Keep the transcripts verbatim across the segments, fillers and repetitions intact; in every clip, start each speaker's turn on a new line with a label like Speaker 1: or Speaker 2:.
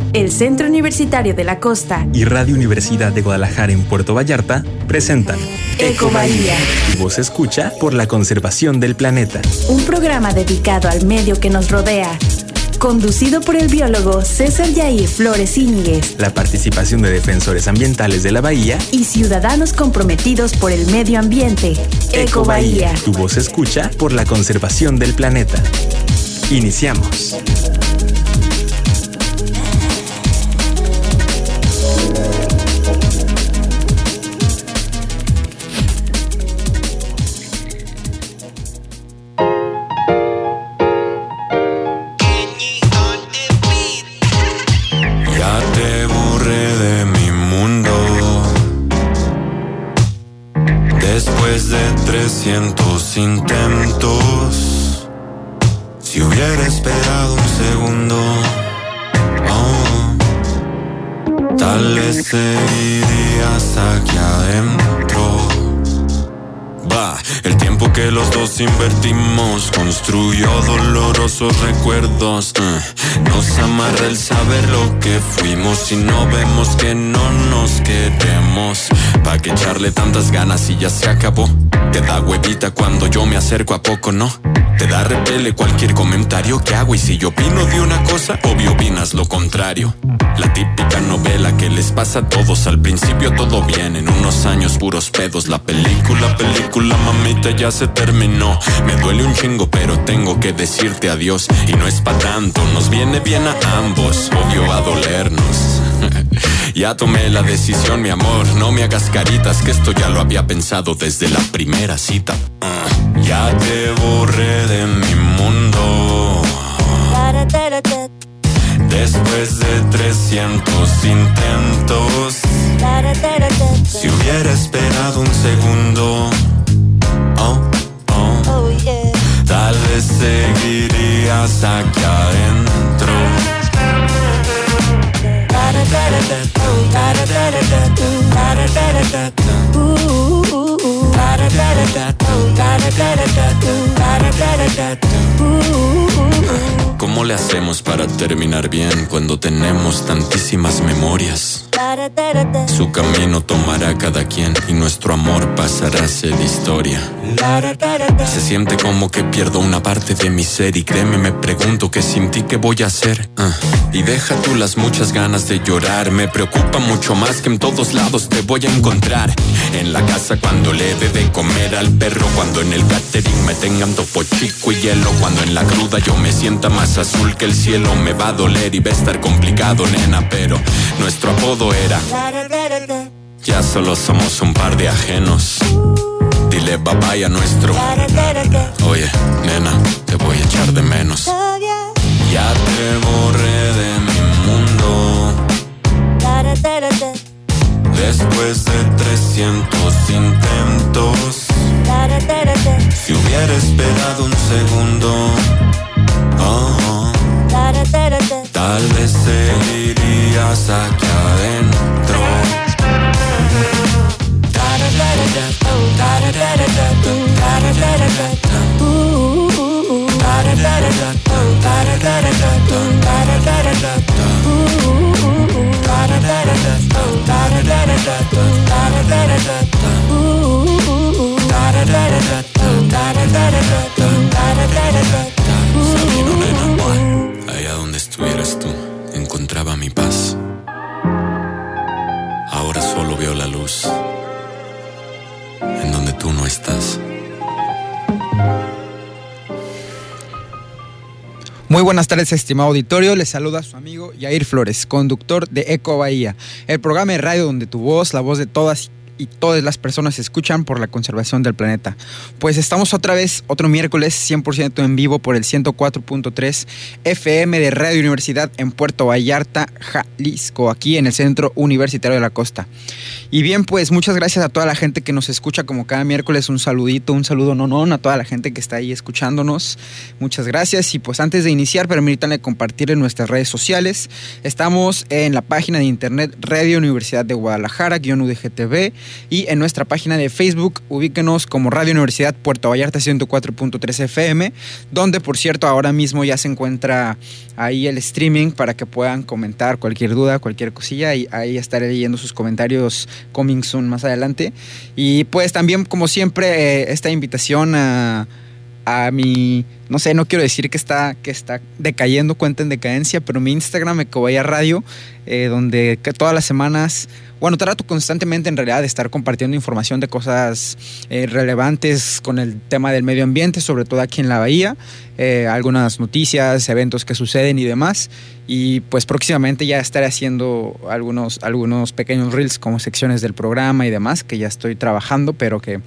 Speaker 1: El Centro Universitario de la Costa
Speaker 2: y Radio Universidad de Guadalajara en Puerto Vallarta presentan
Speaker 1: Ecobahía.
Speaker 2: Tu voz escucha por la conservación del planeta.
Speaker 1: Un programa dedicado al medio que nos rodea. Conducido por el biólogo César Yair Flores Íñiguez.
Speaker 2: La participación de defensores ambientales de la bahía
Speaker 1: y ciudadanos comprometidos por el medio ambiente. Ecobahía.
Speaker 2: Tu voz escucha por la conservación del planeta. Iniciamos.
Speaker 3: Trescientos intentos. Si hubiera esperado un segundo, oh, tal vez seguirías aquí adentro. Va, el tiempo que los dos invertimos construyó dolorosos recuerdos. uh, Nos amarra el saber lo que fuimos y no vemos que no nos queremos. Pa' que echarle tantas ganas y ya se acabó. Te da huevita cuando yo me acerco a poco, ¿no? Te da repele cualquier comentario que hago. Y si yo opino de una cosa, obvio opinas lo contrario. La típica novela que les pasa a todos. Al principio todo bien, en unos años puros pedos. La película, película, mamita, ya se terminó. Me duele un chingo, pero tengo que decirte adiós. Y no es pa' tanto, nos viene bien a ambos. Obvio a dolernos. Ya tomé la decisión, mi amor, no me hagas caritas, que esto ya lo había pensado desde la primera cita. uh, Ya te borré de mi mundo. Después de trescientos intentos. Si hubiera esperado un segundo, oh, oh, tal vez seguirías aquí adentro. ¿Cómo le hacemos para terminar bien cuando tenemos tantísimas memorias? Su camino tomará cada quien y nuestro amor pasará a ser historia. Se siente como que pierdo una parte de mi ser y créeme, me pregunto que sin ti qué voy a hacer. uh. Y deja tú las muchas ganas de llorar, me preocupa mucho más que en todos lados te voy a encontrar. En la casa cuando le dé de comer al perro, cuando en el catering me tengan topo chico y hielo, cuando en la cruda yo me sienta más azul que el cielo. Me va a doler y va a estar complicado, nena, pero nuestro apodo era ya solo somos un par de ajenos. Dile bye bye a nuestro. Oye, nena, te voy a echar de menos. Ya te borré de mi mundo. Después de trescientos intentos. Si hubiera esperado un segundo, oh, tal vez seguirías aquí adentro. Sabino, nena, allá donde estuvieras tú, encontraba mi paz. Ahora solo veo la luz en donde tú no estás.
Speaker 4: Muy buenas tardes, estimado auditorio. Les saluda su amigo Yair Flores, conductor de Ecobahía, el programa de radio donde tu voz, la voz de todas y todas las personas se escuchan por la conservación del planeta. Pues estamos otra vez, otro miércoles, cien por ciento en vivo por el ciento cuatro punto tres F M de Radio Universidad en Puerto Vallarta, Jalisco, aquí en el Centro Universitario de la Costa. Y bien, pues muchas gracias a toda la gente que nos escucha como cada miércoles. Un saludito, un saludo no, no, a toda la gente que está ahí escuchándonos. Muchas gracias. Y pues antes de iniciar, permítanme compartir en nuestras redes sociales. Estamos en la página de internet Radio Universidad de Guadalajara, guión U D G T V, y en nuestra página de Facebook, ubíquenos como Radio Universidad Puerto Vallarta ciento cuatro punto tres F M, donde por cierto ahora mismo ya se encuentra ahí el streaming para que puedan comentar cualquier duda, cualquier cosilla, y ahí estaré leyendo sus comentarios coming soon más adelante. Y pues también, como siempre, eh, esta invitación a, a mi, no sé, no quiero decir que está, que está decayendo, cuenta en decadencia, pero mi Instagram, Ecovaya Radio, eh, donde que todas las semanas, bueno, trato constantemente en realidad de estar compartiendo información de cosas eh, relevantes con el tema del medio ambiente, sobre todo aquí en la Bahía, eh, algunas noticias, eventos que suceden y demás. Y pues próximamente ya estaré haciendo algunos, algunos pequeños reels como secciones del programa y demás, que ya estoy trabajando, pero que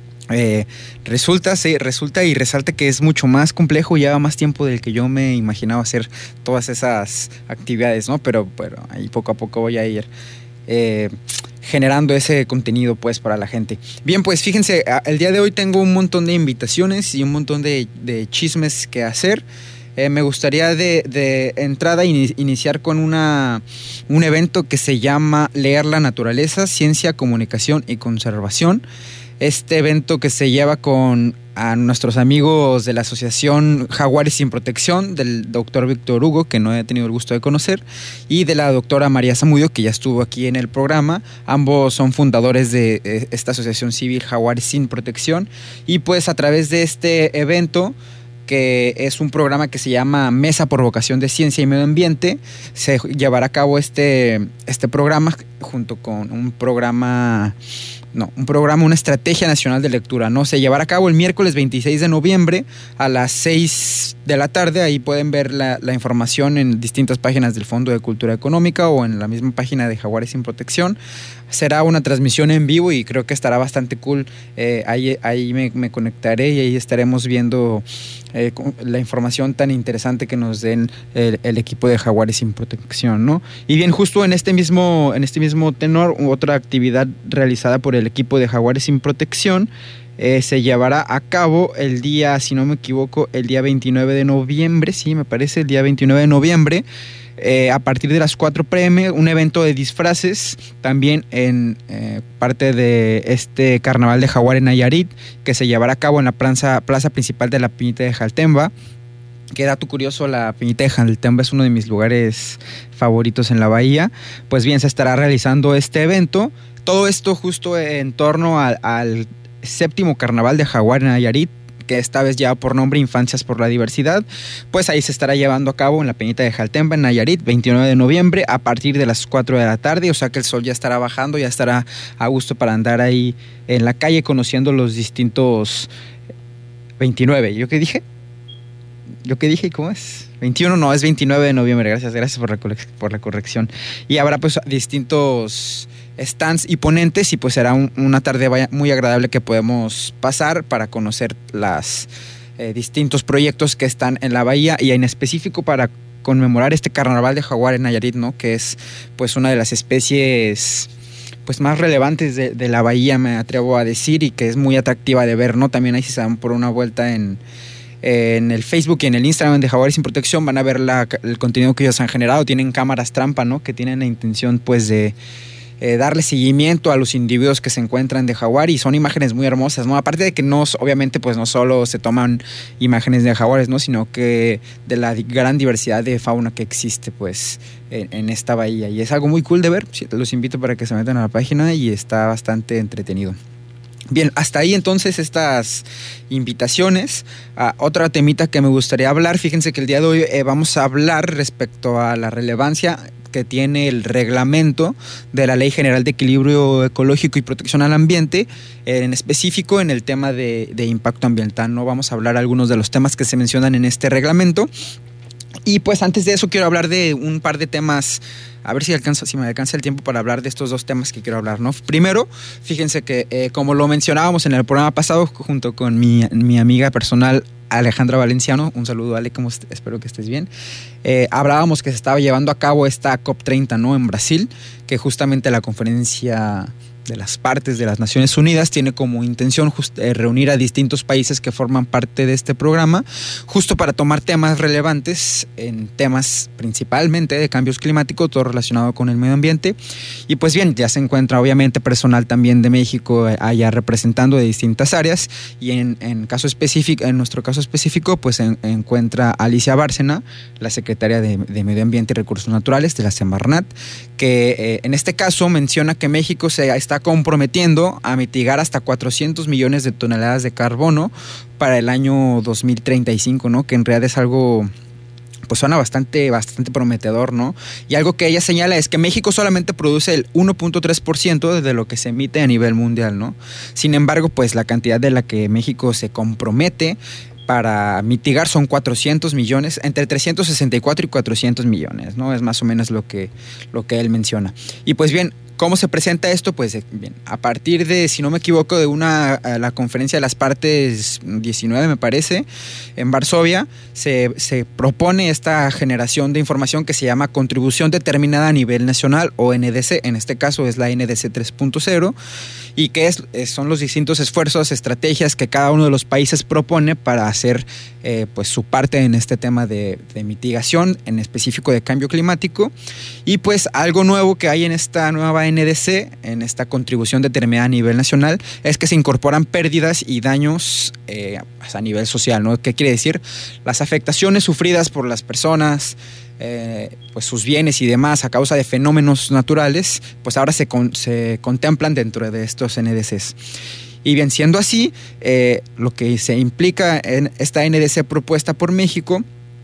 Speaker 4: eh, resulta, sí, resulta y resalta que es mucho más complejo y lleva más tiempo del que yo me imaginaba hacer todas esas actividades, ¿no? Pero, pero ahí poco a poco voy a ir eh, generando ese contenido pues para la gente. Bien, pues fíjense, el día de hoy tengo un montón de invitaciones y un montón de, de chismes que hacer. Eh, me gustaría de, de entrada in, iniciar con una, un evento que se llama Leer la Naturaleza, Ciencia, Comunicación y Conservación. Este evento que se lleva con a nuestros amigos de la Asociación Jaguares Sin Protección, del doctor Víctor Hugo, que no he tenido el gusto de conocer, y de la doctora María Zamudio, que ya estuvo aquí en el programa. Ambos son fundadores de eh, esta Asociación Civil Jaguares Sin Protección. Y pues a través de este evento, que es un programa que se llama Mesa por Vocación de Ciencia y Medio Ambiente, se llevará a cabo este, este programa junto con un programa, no, un programa, una estrategia nacional de lectura, ¿no? Se llevará a cabo el miércoles veintiséis de noviembre a las seis de la tarde. Ahí pueden ver la, la información en distintas páginas del Fondo de Cultura Económica o en la misma página de Jaguares Sin Protección. Será una transmisión en vivo y creo que estará bastante cool. Eh, ahí ahí me, me conectaré y ahí estaremos viendo eh, la información tan interesante que nos den el, el equipo de Jaguares Sin Protección, ¿no? Y bien, justo en este mismo, en este mismo tenor, otra actividad realizada por el equipo de Jaguares Sin Protección eh, se llevará a cabo el día, si no me equivoco, el día veintinueve de noviembre, sí, me parece, el día veintinueve de noviembre. Eh, a partir de las cuatro p m, un evento de disfraces también en eh, parte de este carnaval de Jaguar en Nayarit, que se llevará a cabo en la plaza, plaza principal de la Peñita de Jaltemba. Qué dato curioso, la Peñita de Jaltemba es uno de mis lugares favoritos en la bahía. Pues bien, se estará realizando este evento. Todo esto justo en torno al, al séptimo carnaval de Jaguar en Nayarit, que esta vez lleva por nombre Infancias por la Diversidad. Pues ahí se estará llevando a cabo en la Peñita de Jaltemba, en Nayarit, veintinueve de noviembre, a partir de las cuatro de la tarde. O sea que el sol ya estará bajando, ya estará a gusto para andar ahí en la calle conociendo los distintos... veintinueve, ¿yo qué dije? ¿Yo qué dije? ¿Cómo es? veintiuno, no, es veintinueve de noviembre. Gracias, gracias por la, por la corrección. Y habrá pues distintos stands y ponentes y pues será un, una tarde muy agradable que podemos pasar para conocer los eh, distintos proyectos que están en la bahía y en específico para conmemorar este carnaval de Jaguar en Nayarit, ¿no? Que es pues una de las especies pues más relevantes de, de la bahía, me atrevo a decir, y que es muy atractiva de ver, ¿no? También ahí si se dan por una vuelta en en el Facebook y en el Instagram de Jaguares Sin Protección van a ver la, el contenido que ellos han generado. Tienen cámaras trampa, ¿no? Que tienen la intención pues de eh, darle seguimiento a los individuos que se encuentran de jaguar, y son imágenes muy hermosas, ¿no? Aparte de que no, obviamente pues no solo se toman imágenes de jaguares, ¿no? Sino que de la gran diversidad de fauna que existe pues en, en esta bahía, y es algo muy cool de ver. Los invito para que se metan a la página y está bastante entretenido. Bien, hasta ahí entonces estas invitaciones. Uh, otra temita que me gustaría hablar, fíjense que el día de hoy eh, vamos a hablar respecto a la relevancia que tiene el reglamento de la Ley General de Equilibrio Ecológico y Protección al Ambiente, eh, en específico en el tema de, de impacto ambiental, ¿no? Vamos a hablar algunos de los temas que se mencionan en este reglamento. Y pues antes de eso quiero hablar de un par de temas, a ver si alcanza, si me alcanza el tiempo para hablar de estos dos temas que quiero hablar, ¿no? Primero, fíjense que eh, como lo mencionábamos en el programa pasado junto con mi, mi amiga personal Alejandra Valenciano, un saludo Ale, como est- espero que estés bien, eh, hablábamos que se estaba llevando a cabo esta COP treinta, ¿no? En Brasil, que justamente la conferencia de las partes de las Naciones Unidas tiene como intención just, eh, reunir a distintos países que forman parte de este programa, justo para tomar temas relevantes en temas principalmente de cambios climáticos, todo relacionado con el medio ambiente. Y pues bien, ya se encuentra obviamente personal también de México allá representando de distintas áreas, y en, en caso específico, en nuestro caso específico, pues en, encuentra Alicia Bárcena, la secretaria de, de Medio Ambiente y Recursos Naturales de la Semarnat, que eh, en este caso menciona que México se está comprometiendo a mitigar hasta cuatrocientos millones de toneladas de carbono para el año dos mil treinta y cinco, ¿no? Que en realidad es algo, pues suena bastante, bastante prometedor, ¿no? Y algo que ella señala es que México solamente produce el uno punto tres por ciento de lo que se emite a nivel mundial, ¿no? Sin embargo, pues la cantidad de la que México se compromete para mitigar son cuatrocientos millones, entre trescientos sesenta y cuatro y cuatrocientos millones, ¿no? Es más o menos lo que, lo que él menciona. Y pues bien, ¿cómo se presenta esto? Pues bien, a partir de, si no me equivoco, de una la conferencia de las partes diecinueve, me parece, en Varsovia, se, se propone esta generación de información que se llama Contribución Determinada a Nivel Nacional, o N D C, en este caso es la N D C tres punto cero, y que es, son los distintos esfuerzos, estrategias que cada uno de los países propone para hacer eh, pues su parte en este tema de, de mitigación, en específico de cambio climático. Y pues algo nuevo que hay en esta nueva N D C, en esta contribución determinada a nivel nacional, es que se incorporan pérdidas y daños eh, a nivel social, ¿no? ¿Qué quiere decir? Las afectaciones sufridas por las personas, Eh, pues sus bienes y demás a causa de fenómenos naturales, pues ahora se, con, se contemplan dentro de estos N D Cs. Y bien, siendo así, eh, lo que se implica en esta N D C propuesta por México,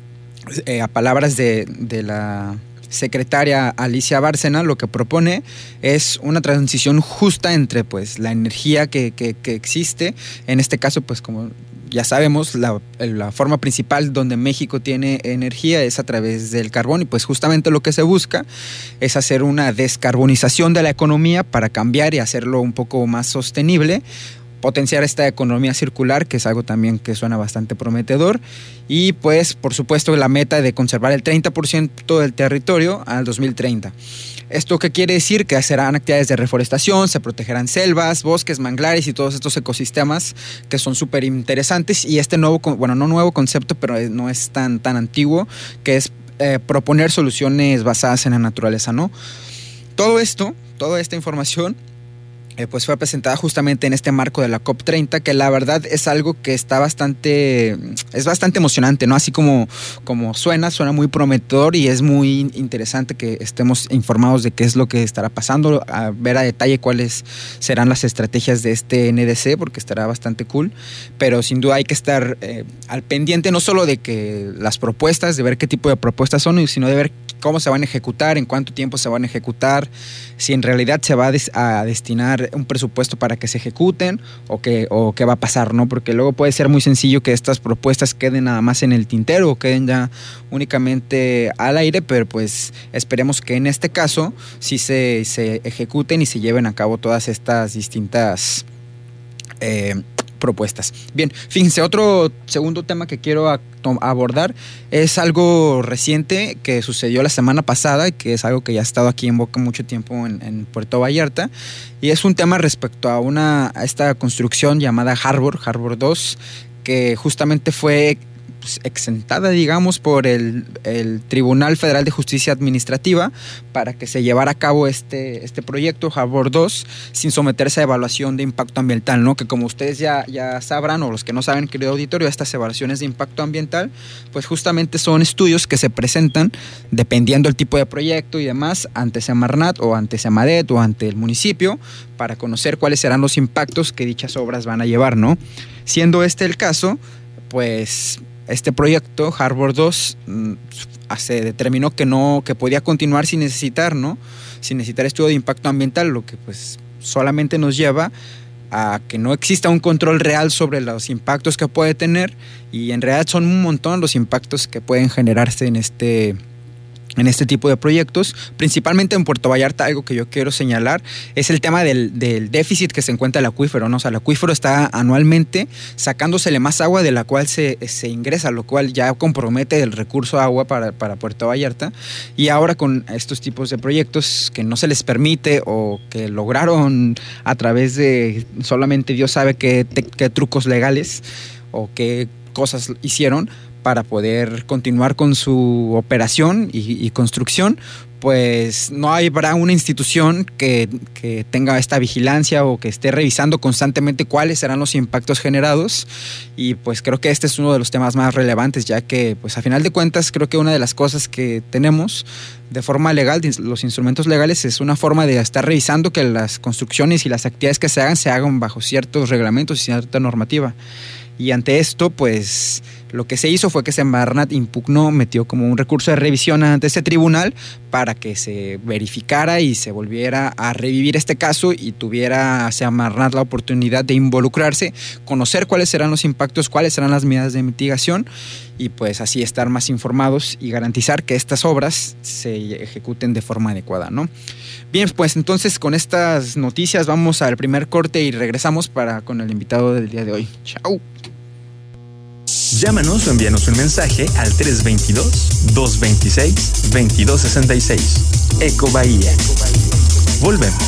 Speaker 4: eh, a palabras de, de la secretaria Alicia Bárcena, lo que propone es una transición justa entre pues la energía que, que, que existe, en este caso pues como ya sabemos, la, la forma principal donde México tiene energía es a través del carbón, y pues justamente lo que se busca es hacer una descarbonización de la economía para cambiar y hacerlo un poco más sostenible, potenciar esta economía circular, que es algo también que suena bastante prometedor, y pues por supuesto la meta de conservar el treinta por ciento del territorio al dos mil treinta. ¿Esto qué quiere decir? Que serán actividades de reforestación, se protegerán selvas, bosques, manglares y todos estos ecosistemas que son súper interesantes, y este nuevo, bueno, no nuevo concepto, pero no es tan, tan antiguo, que es eh, proponer soluciones basadas en la naturaleza, ¿no? Todo esto, toda esta información Eh, pues fue presentada justamente en este marco de la COP treinta, que la verdad es algo que está bastante, es bastante emocionante, ¿no? Así como, como suena, suena muy prometedor, y es muy interesante que estemos informados de qué es lo que estará pasando, a ver a detalle cuáles serán las estrategias de este N D C, porque estará bastante cool, pero sin duda hay que estar eh, al pendiente no solo de que las propuestas, de ver qué tipo de propuestas son, sino de ver cómo se van a ejecutar, en cuánto tiempo se van a ejecutar, si en realidad se va a, des- a destinar un presupuesto para que se ejecuten, o qué, o qué va a pasar, ¿no? Porque luego puede ser muy sencillo que estas propuestas queden nada más en el tintero o queden ya únicamente al aire, pero pues esperemos que en este caso sí se, se ejecuten y se lleven a cabo todas estas distintas eh, propuestas. Bien, fíjense, otro segundo tema que quiero a, to, abordar es algo reciente que sucedió la semana pasada, y que es algo que ya ha estado aquí en boca mucho tiempo en, en Puerto Vallarta, y es un tema respecto a, una, a esta construcción llamada Harbor, Harbor dos, que justamente fue pues, exentada, digamos, por el, el Tribunal Federal de Justicia Administrativa para que se llevara a cabo este, este proyecto Harbor dos sin someterse a evaluación de impacto ambiental, ¿no? Que como ustedes ya, ya sabrán, o los que no saben, querido auditorio, estas evaluaciones de impacto ambiental pues justamente son estudios que se presentan dependiendo del tipo de proyecto y demás ante Semarnat o ante Semadet o ante el municipio para conocer cuáles serán los impactos que dichas obras van a llevar, ¿no? Siendo este el caso, pues este proyecto Harbor dos se determinó que no, que podía continuar sin necesitar, ¿no? Sin necesitar estudio de impacto ambiental, lo que pues solamente nos lleva a que no exista un control real sobre los impactos que puede tener, y en realidad son un montón los impactos que pueden generarse en este en este tipo de proyectos, principalmente en Puerto Vallarta. Algo que yo quiero señalar es el tema del, del déficit que se encuentra el acuífero, ¿no? O sea, el acuífero está anualmente sacándosele más agua de la cual se, se ingresa, lo cual ya compromete el recurso agua para, para Puerto Vallarta. Y ahora con estos tipos de proyectos que no se les permite o que lograron a través de solamente Dios sabe qué, qué trucos legales o qué cosas hicieron para poder continuar con su operación y, y construcción, pues no habrá una institución que, que tenga esta vigilancia o que esté revisando constantemente cuáles serán los impactos generados. Y pues creo que este es uno de los temas más relevantes, ya que pues a final de cuentas creo que una de las cosas que tenemos de forma legal, los instrumentos legales, es una forma de estar revisando que las construcciones y las actividades que se hagan se hagan bajo ciertos reglamentos y cierta normativa. Y ante esto, pues lo que se hizo fue que Semarnat impugnó, metió como un recurso de revisión ante ese tribunal para que se verificara y se volviera a revivir este caso y tuviera Semarnat la oportunidad de involucrarse, conocer cuáles serán los impactos, cuáles serán las medidas de mitigación y pues así estar más informados y garantizar que estas obras se ejecuten de forma adecuada, ¿no? Bien, pues entonces con estas noticias vamos al primer corte y regresamos para con el invitado del día de hoy. Chao.
Speaker 2: Llámanos o envíanos un mensaje al tres dos dos, dos dos seis, dos dos seis seis. Eco Bahía. Volvemos.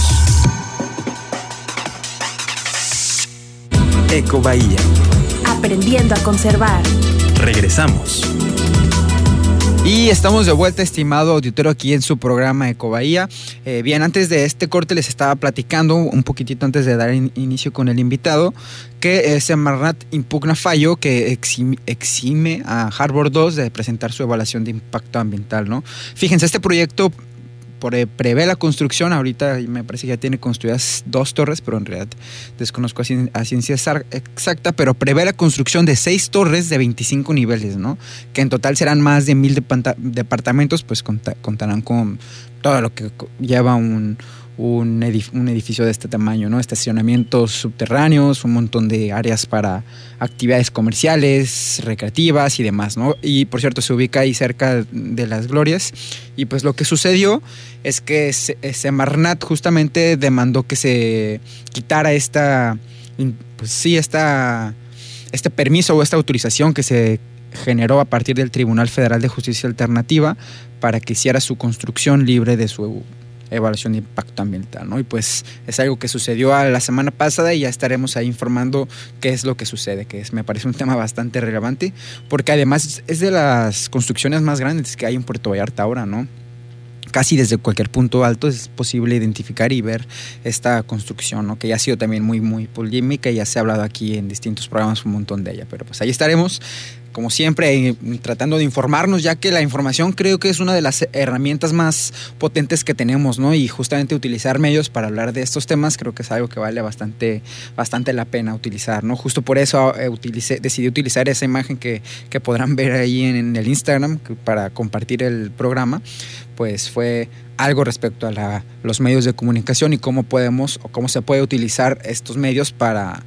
Speaker 2: Eco Bahía.
Speaker 1: Aprendiendo a conservar.
Speaker 2: Regresamos.
Speaker 4: Y estamos de vuelta, estimado auditorio, aquí en su programa Eco Bahía. Eh, bien, antes de este corte les estaba platicando, un poquitito antes de dar in- inicio con el invitado, que eh, Semarnat impugna fallo que exime, exime a Harbor dos de presentar su evaluación de impacto ambiental, ¿no? Fíjense, este proyecto por, eh, prevé la construcción, ahorita me parece que ya tiene construidas dos torres, pero en realidad desconozco a, cien, a ciencia exacta, pero prevé la construcción de seis torres de veinticinco niveles, ¿no? Que en total serán más de mil de departamentos, pues conta, contarán con todo lo que lleva un, un, edif un edificio de este tamaño, ¿no? Estacionamientos subterráneos, un montón de áreas para actividades comerciales, recreativas y demás, ¿no? Y por cierto, se ubica ahí cerca de Las Glorias. Y pues lo que sucedió es que Semarnat justamente demandó que se quitara esta, pues sí, esta, este permiso o esta autorización que se generó a partir del Tribunal Federal de Justicia Alternativa para que hiciera su construcción libre de su evaluación de impacto ambiental, ¿no? Y pues es algo que sucedió a la semana pasada y ya estaremos ahí informando qué es lo que sucede, que es, me parece un tema bastante relevante, porque además es de las construcciones más grandes que hay en Puerto Vallarta ahora, ¿no? Casi desde cualquier punto alto es posible identificar y ver esta construcción, ¿no? Que ya ha sido también muy, muy polémica y ya se ha hablado aquí en distintos programas un montón de ella, pero pues ahí estaremos, como siempre, tratando de informarnos, ya que la información creo que es una de las herramientas más potentes que tenemos, ¿no? Y justamente utilizar medios para hablar de estos temas creo que es algo que vale bastante, bastante la pena utilizar, ¿no? Justo por eso eh, utilicé, decidí utilizar esa imagen que, que podrán ver ahí en, en el Instagram para compartir el programa, pues fue algo respecto a la, los medios de comunicación y cómo podemos o cómo se puede utilizar estos medios para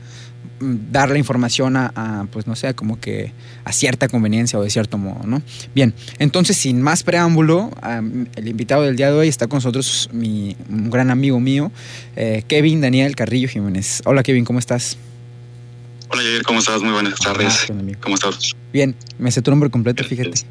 Speaker 4: dar la información a, a, pues no sé, como que a cierta conveniencia o de cierto modo, ¿no? Bien, entonces sin más preámbulo, um, el invitado del día de hoy está con nosotros, mi, un gran amigo mío, eh, Kevin Daniel Carrillo Jiménez. Hola Kevin, ¿cómo estás?
Speaker 5: Hola Jair, ¿cómo estás? Muy buenas tardes.
Speaker 4: Ah,
Speaker 5: ¿Cómo estás?
Speaker 4: Bien, me sé tu nombre completo, fíjate.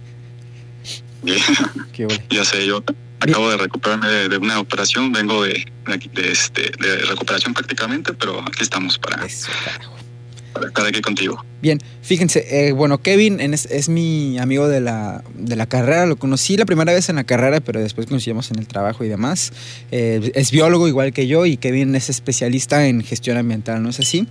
Speaker 5: Bien,
Speaker 4: Qué bueno.
Speaker 5: Ya sé, yo acabo Bien. de recuperarme de, de una operación, vengo de, de, de, este, de recuperación prácticamente, pero aquí estamos para,
Speaker 4: Eso,
Speaker 5: para estar aquí contigo.
Speaker 4: Bien, fíjense, eh, bueno, Kevin es, es mi amigo de la, de la carrera, lo conocí la primera vez en la carrera, pero después coincidimos en el trabajo y demás. Eh, es biólogo igual que yo y Kevin es especialista en gestión ambiental, ¿no es así?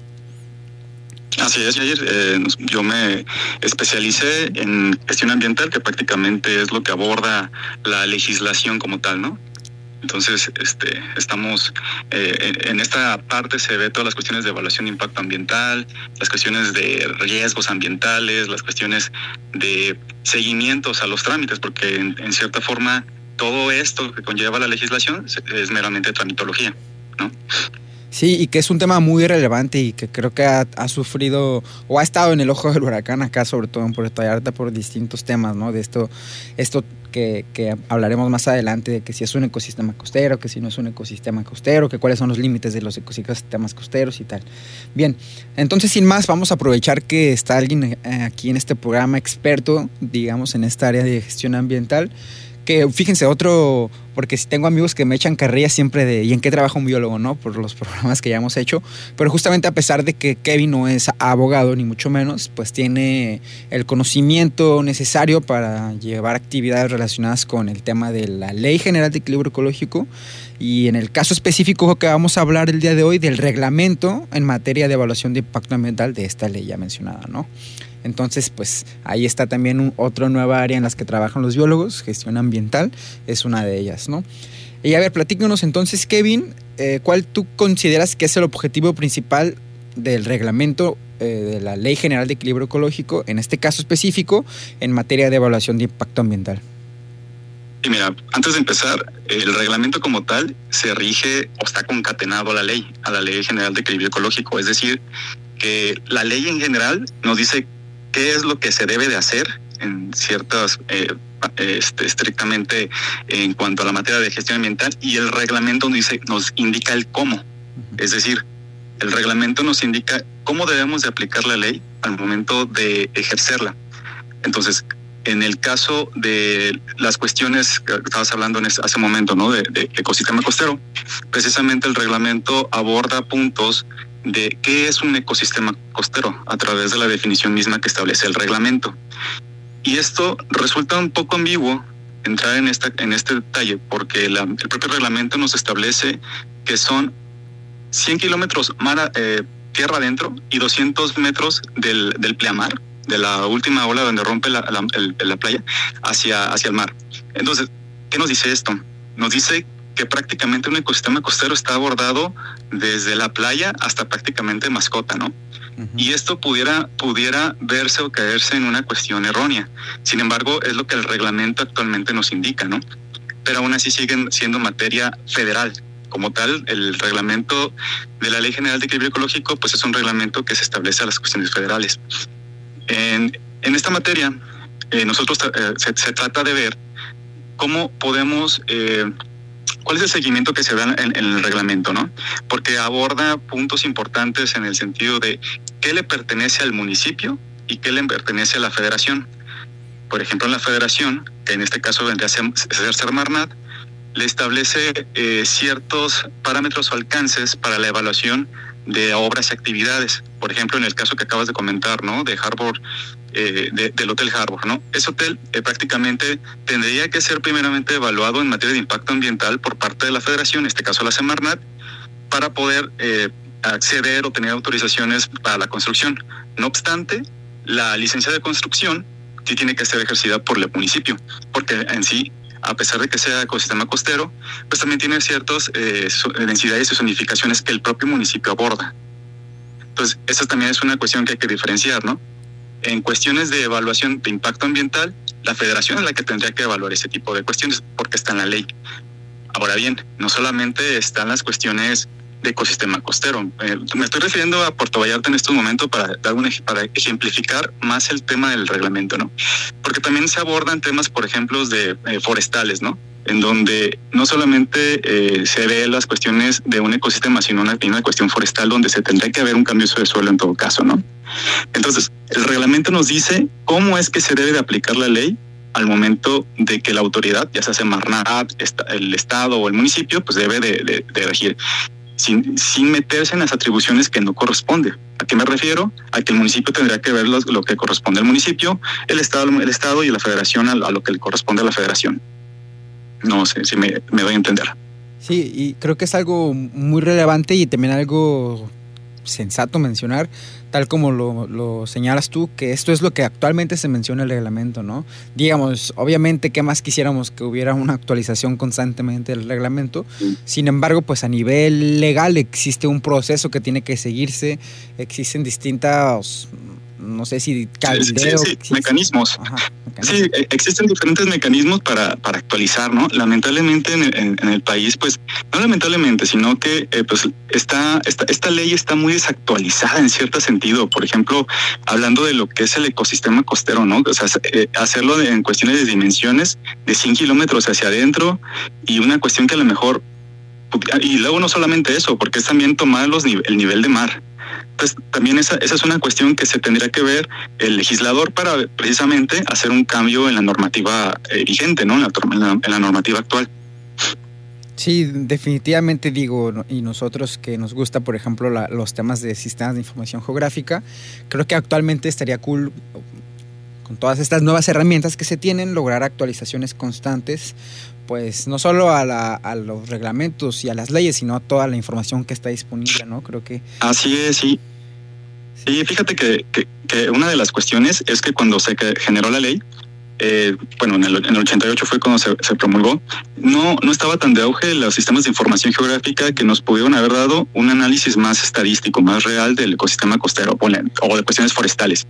Speaker 5: Así es, Jair. Eh, yo me especialicé en gestión ambiental, que prácticamente es lo que aborda la legislación como tal, ¿no? Entonces, este, estamos eh, en esta parte se ve todas las cuestiones de evaluación de impacto ambiental, las cuestiones de riesgos ambientales, las cuestiones de seguimientos a los trámites, porque en, en cierta forma todo esto que conlleva la legislación es meramente tramitología, ¿no?
Speaker 4: Sí, y que es un tema muy relevante y que creo que ha, ha sufrido o ha estado en el ojo del huracán acá, sobre todo en Puerto Vallarta, por distintos temas, ¿no? De esto, esto que, que hablaremos más adelante, de que si es un ecosistema costero, que si no es un ecosistema costero, que cuáles son los límites de los ecosistemas costeros y tal. Bien, entonces sin más, vamos a aprovechar que está alguien aquí en este programa experto, digamos, en esta área de gestión ambiental. Que fíjense, otro, porque si tengo amigos que me echan carrilla siempre de ¿y en qué trabaja un biólogo? ¿No? Por los programas que ya hemos hecho, pero justamente a pesar de que Kevin no es abogado ni mucho menos, pues tiene el conocimiento necesario para llevar actividades relacionadas con el tema de la Ley General de Equilibrio Ecológico y en el caso específico que vamos a hablar el día de hoy del reglamento en materia de evaluación de impacto ambiental de esta ley ya mencionada, ¿no? Entonces, pues ahí está también un, otra nueva área en las que trabajan los biólogos, gestión ambiental, es una de ellas, ¿no? Y a ver, platícanos entonces, Kevin, eh, ¿cuál tú consideras que es el objetivo principal del reglamento eh, de la Ley General de Equilibrio Ecológico, en este caso específico, en materia de evaluación de impacto ambiental?
Speaker 5: Y mira, antes de empezar, el reglamento como tal se rige o está concatenado a la ley, a la Ley General de Equilibrio Ecológico, es decir, que la ley en general nos dice qué es lo que se debe de hacer en ciertas, eh, este, estrictamente en cuanto a la materia de gestión ambiental, y el reglamento nos dice, nos indica el cómo. Es decir, el reglamento nos indica cómo debemos de aplicar la ley al momento de ejercerla. Entonces, en el caso de las cuestiones que estabas hablando en ese, hace un momento, ¿no? De, de ecosistema costero, precisamente el reglamento aborda puntos de qué es un ecosistema costero a través de la definición misma que establece el reglamento. Y esto resulta un poco ambiguo entrar en esta en este detalle, porque la, el propio reglamento nos establece que son cien kilómetros mar, eh, tierra adentro y doscientos metros del, del pleamar, de la última ola donde rompe la, la, el, la playa, hacia, hacia el mar. Entonces, ¿qué nos dice esto? Nos dice que prácticamente un ecosistema costero está abordado desde la playa hasta prácticamente mascota, ¿no? Uh-huh. Y esto pudiera, pudiera verse o caerse en una cuestión errónea. Sin embargo, es lo que el reglamento actualmente nos indica, ¿no? Pero aún así siguen siendo materia federal. Como tal, el reglamento de la Ley General de Equilibrio Ecológico, pues es un reglamento que se establece a las cuestiones federales. En, en esta materia, eh, nosotros eh, se, se trata de ver cómo podemos... Eh, ¿Cuál es el seguimiento que se da en, en el reglamento, no? Porque aborda puntos importantes en el sentido de qué le pertenece al municipio y qué le pertenece a la federación. Por ejemplo, en la federación, que en este caso vendría a ser, ser Semarnat, le establece eh, ciertos parámetros o alcances para la evaluación de obras y actividades. Por ejemplo, en el caso que acabas de comentar, ¿no? De Harbor, eh, de, del Hotel Harbor, ¿no? Ese hotel eh, prácticamente tendría que ser primeramente evaluado en materia de impacto ambiental por parte de la Federación, en este caso la Semarnat, para poder eh, acceder o tener autorizaciones para la construcción. No obstante, la licencia de construcción sí tiene que ser ejercida por el municipio, porque en sí, a pesar de que sea ecosistema costero, pues también tiene ciertas eh, densidades y zonificaciones que el propio municipio aborda. Entonces, esa también es una cuestión que hay que diferenciar, ¿no? En cuestiones de evaluación de impacto ambiental, la federación es la que tendría que evaluar ese tipo de cuestiones porque está en la ley. Ahora bien, no solamente están las cuestiones de ecosistema costero. Eh, me estoy refiriendo a Puerto Vallarta en estos momentos para dar un, para ejemplificar más el tema del reglamento, ¿no? Porque también se abordan temas, por ejemplo, de eh, forestales, ¿no? En donde no solamente eh, se ve las cuestiones de un ecosistema, sino una, una cuestión forestal donde se tendría que haber un cambio de suelo en todo caso, ¿no? Entonces, el reglamento nos dice cómo es que se debe de aplicar la ley al momento de que la autoridad, ya sea Semarnat, el Estado o el municipio, pues debe de, de, de regir. Sin, sin meterse en las atribuciones que no corresponde. ¿A qué me refiero? A que el municipio tendría que ver lo, lo que corresponde al municipio, el Estado, el Estado y la Federación a, a lo que le corresponde a la Federación. No sé si me, me doy a entender.
Speaker 4: Sí, y creo que es algo muy relevante y también algo sensato mencionar, tal como lo, lo señalas tú, que esto es lo que actualmente se menciona en el reglamento, ¿no? Digamos, obviamente, ¿qué más quisiéramos? Que hubiera una actualización constantemente del reglamento. Sí. Sin embargo, pues a nivel legal existe un proceso que tiene que seguirse, existen distintas no sé si cabildeo.
Speaker 5: Sí, sí, sí, mecanismos. Ajá, mecanismos. Sí, existen diferentes mecanismos para, para actualizar, ¿no? Lamentablemente en el, en, en el país, pues, no lamentablemente, sino que eh, pues está, esta, esta ley está muy desactualizada en cierto sentido. Por ejemplo, hablando de lo que es el ecosistema costero, ¿no? O sea, eh, hacerlo de, en cuestiones de dimensiones de cien kilómetros hacia adentro, y una cuestión que a lo mejor, y luego no solamente eso, porque es también tomar los, el nivel de mar. Entonces, también esa, esa es una cuestión que se tendría que ver el legislador para precisamente hacer un cambio en la normativa eh, vigente, ¿no? En la, en, la, en la normativa actual.
Speaker 4: Sí, definitivamente digo, y nosotros que nos gusta, por ejemplo, la, los temas de sistemas de información geográfica, creo que actualmente estaría cool, con todas estas nuevas herramientas que se tienen, lograr actualizaciones constantes, pues no solo a, la, a los reglamentos y a las leyes, sino a toda la información que está disponible, ¿no? Creo que...
Speaker 5: Así es, sí. Sí, fíjate que, que, que una de las cuestiones es que cuando se generó la ley, eh, bueno, en el, en el ochenta y ocho fue cuando se, se promulgó, no, no estaba tan de auge los sistemas de información geográfica que nos pudieron haber dado un análisis más estadístico, más real del ecosistema costero o de cuestiones forestales.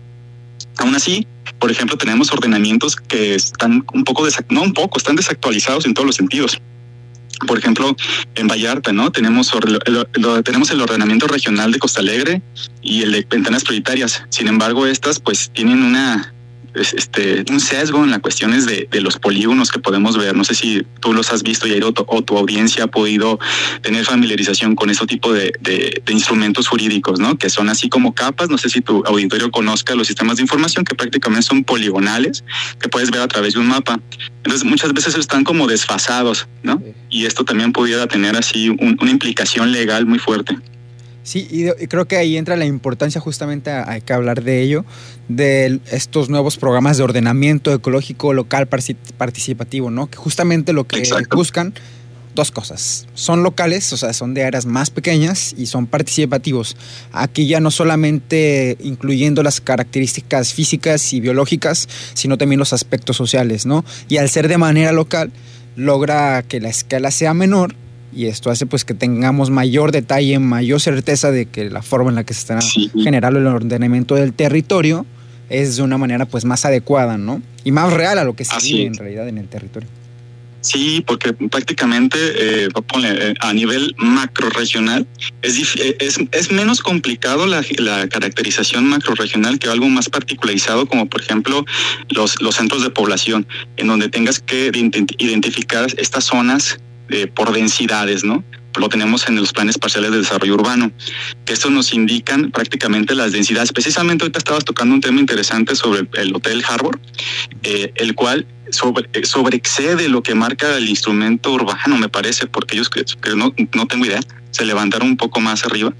Speaker 5: Aún así, por ejemplo, tenemos ordenamientos que están un poco, desact- no un poco, están desactualizados en todos los sentidos. Por ejemplo, en Vallarta, ¿no? Tenemos, el, el, el, tenemos el ordenamiento regional de Costa Alegre y el de ventanas prioritarias. Sin embargo, estas pues tienen una... Este, un sesgo en las cuestiones de, de los polígonos que podemos ver. No sé si tú los has visto, Yair, o, o tu audiencia ha podido tener familiarización con ese tipo de, de, de instrumentos jurídicos, ¿no? Que son así como capas. No sé si tu auditorio conozca los sistemas de información que prácticamente son poligonales, que puedes ver a través de un mapa. Entonces muchas veces están como desfasados, ¿no? Y esto también pudiera tener así un, una implicación legal muy fuerte.
Speaker 4: Sí, y, de, y creo que ahí entra la importancia, justamente hay que hablar de ello, de estos nuevos programas de ordenamiento ecológico local participativo, ¿no? Que justamente lo que Exacto. buscan, dos cosas, son locales, o sea, son de áreas más pequeñas y son participativos. Aquí ya no solamente incluyendo las características físicas y biológicas, sino también los aspectos sociales, ¿no? Y al ser de manera local, logra que la escala sea menor, y esto hace pues que tengamos mayor detalle, mayor certeza de que la forma en la que se está sí. generando el ordenamiento del territorio es de una manera pues más adecuada, ¿no? Y más real a lo que se Así vive es. en realidad en el territorio.
Speaker 5: Sí, porque prácticamente eh, a nivel macrorregional es, es, es menos complicado la, la caracterización macrorregional que algo más particularizado, como por ejemplo los, los centros de población, en donde tengas que identificar estas zonas Eh, por densidades, ¿no? Lo tenemos en los planes parciales de desarrollo urbano, que estos nos indican prácticamente las densidades. Precisamente ahorita estabas tocando un tema interesante sobre el Hotel Harbor, eh, el cual sobre, eh, sobreexcede lo que marca el instrumento urbano, me parece, porque ellos, que, que no, no tengo idea, se levantaron un poco más arriba,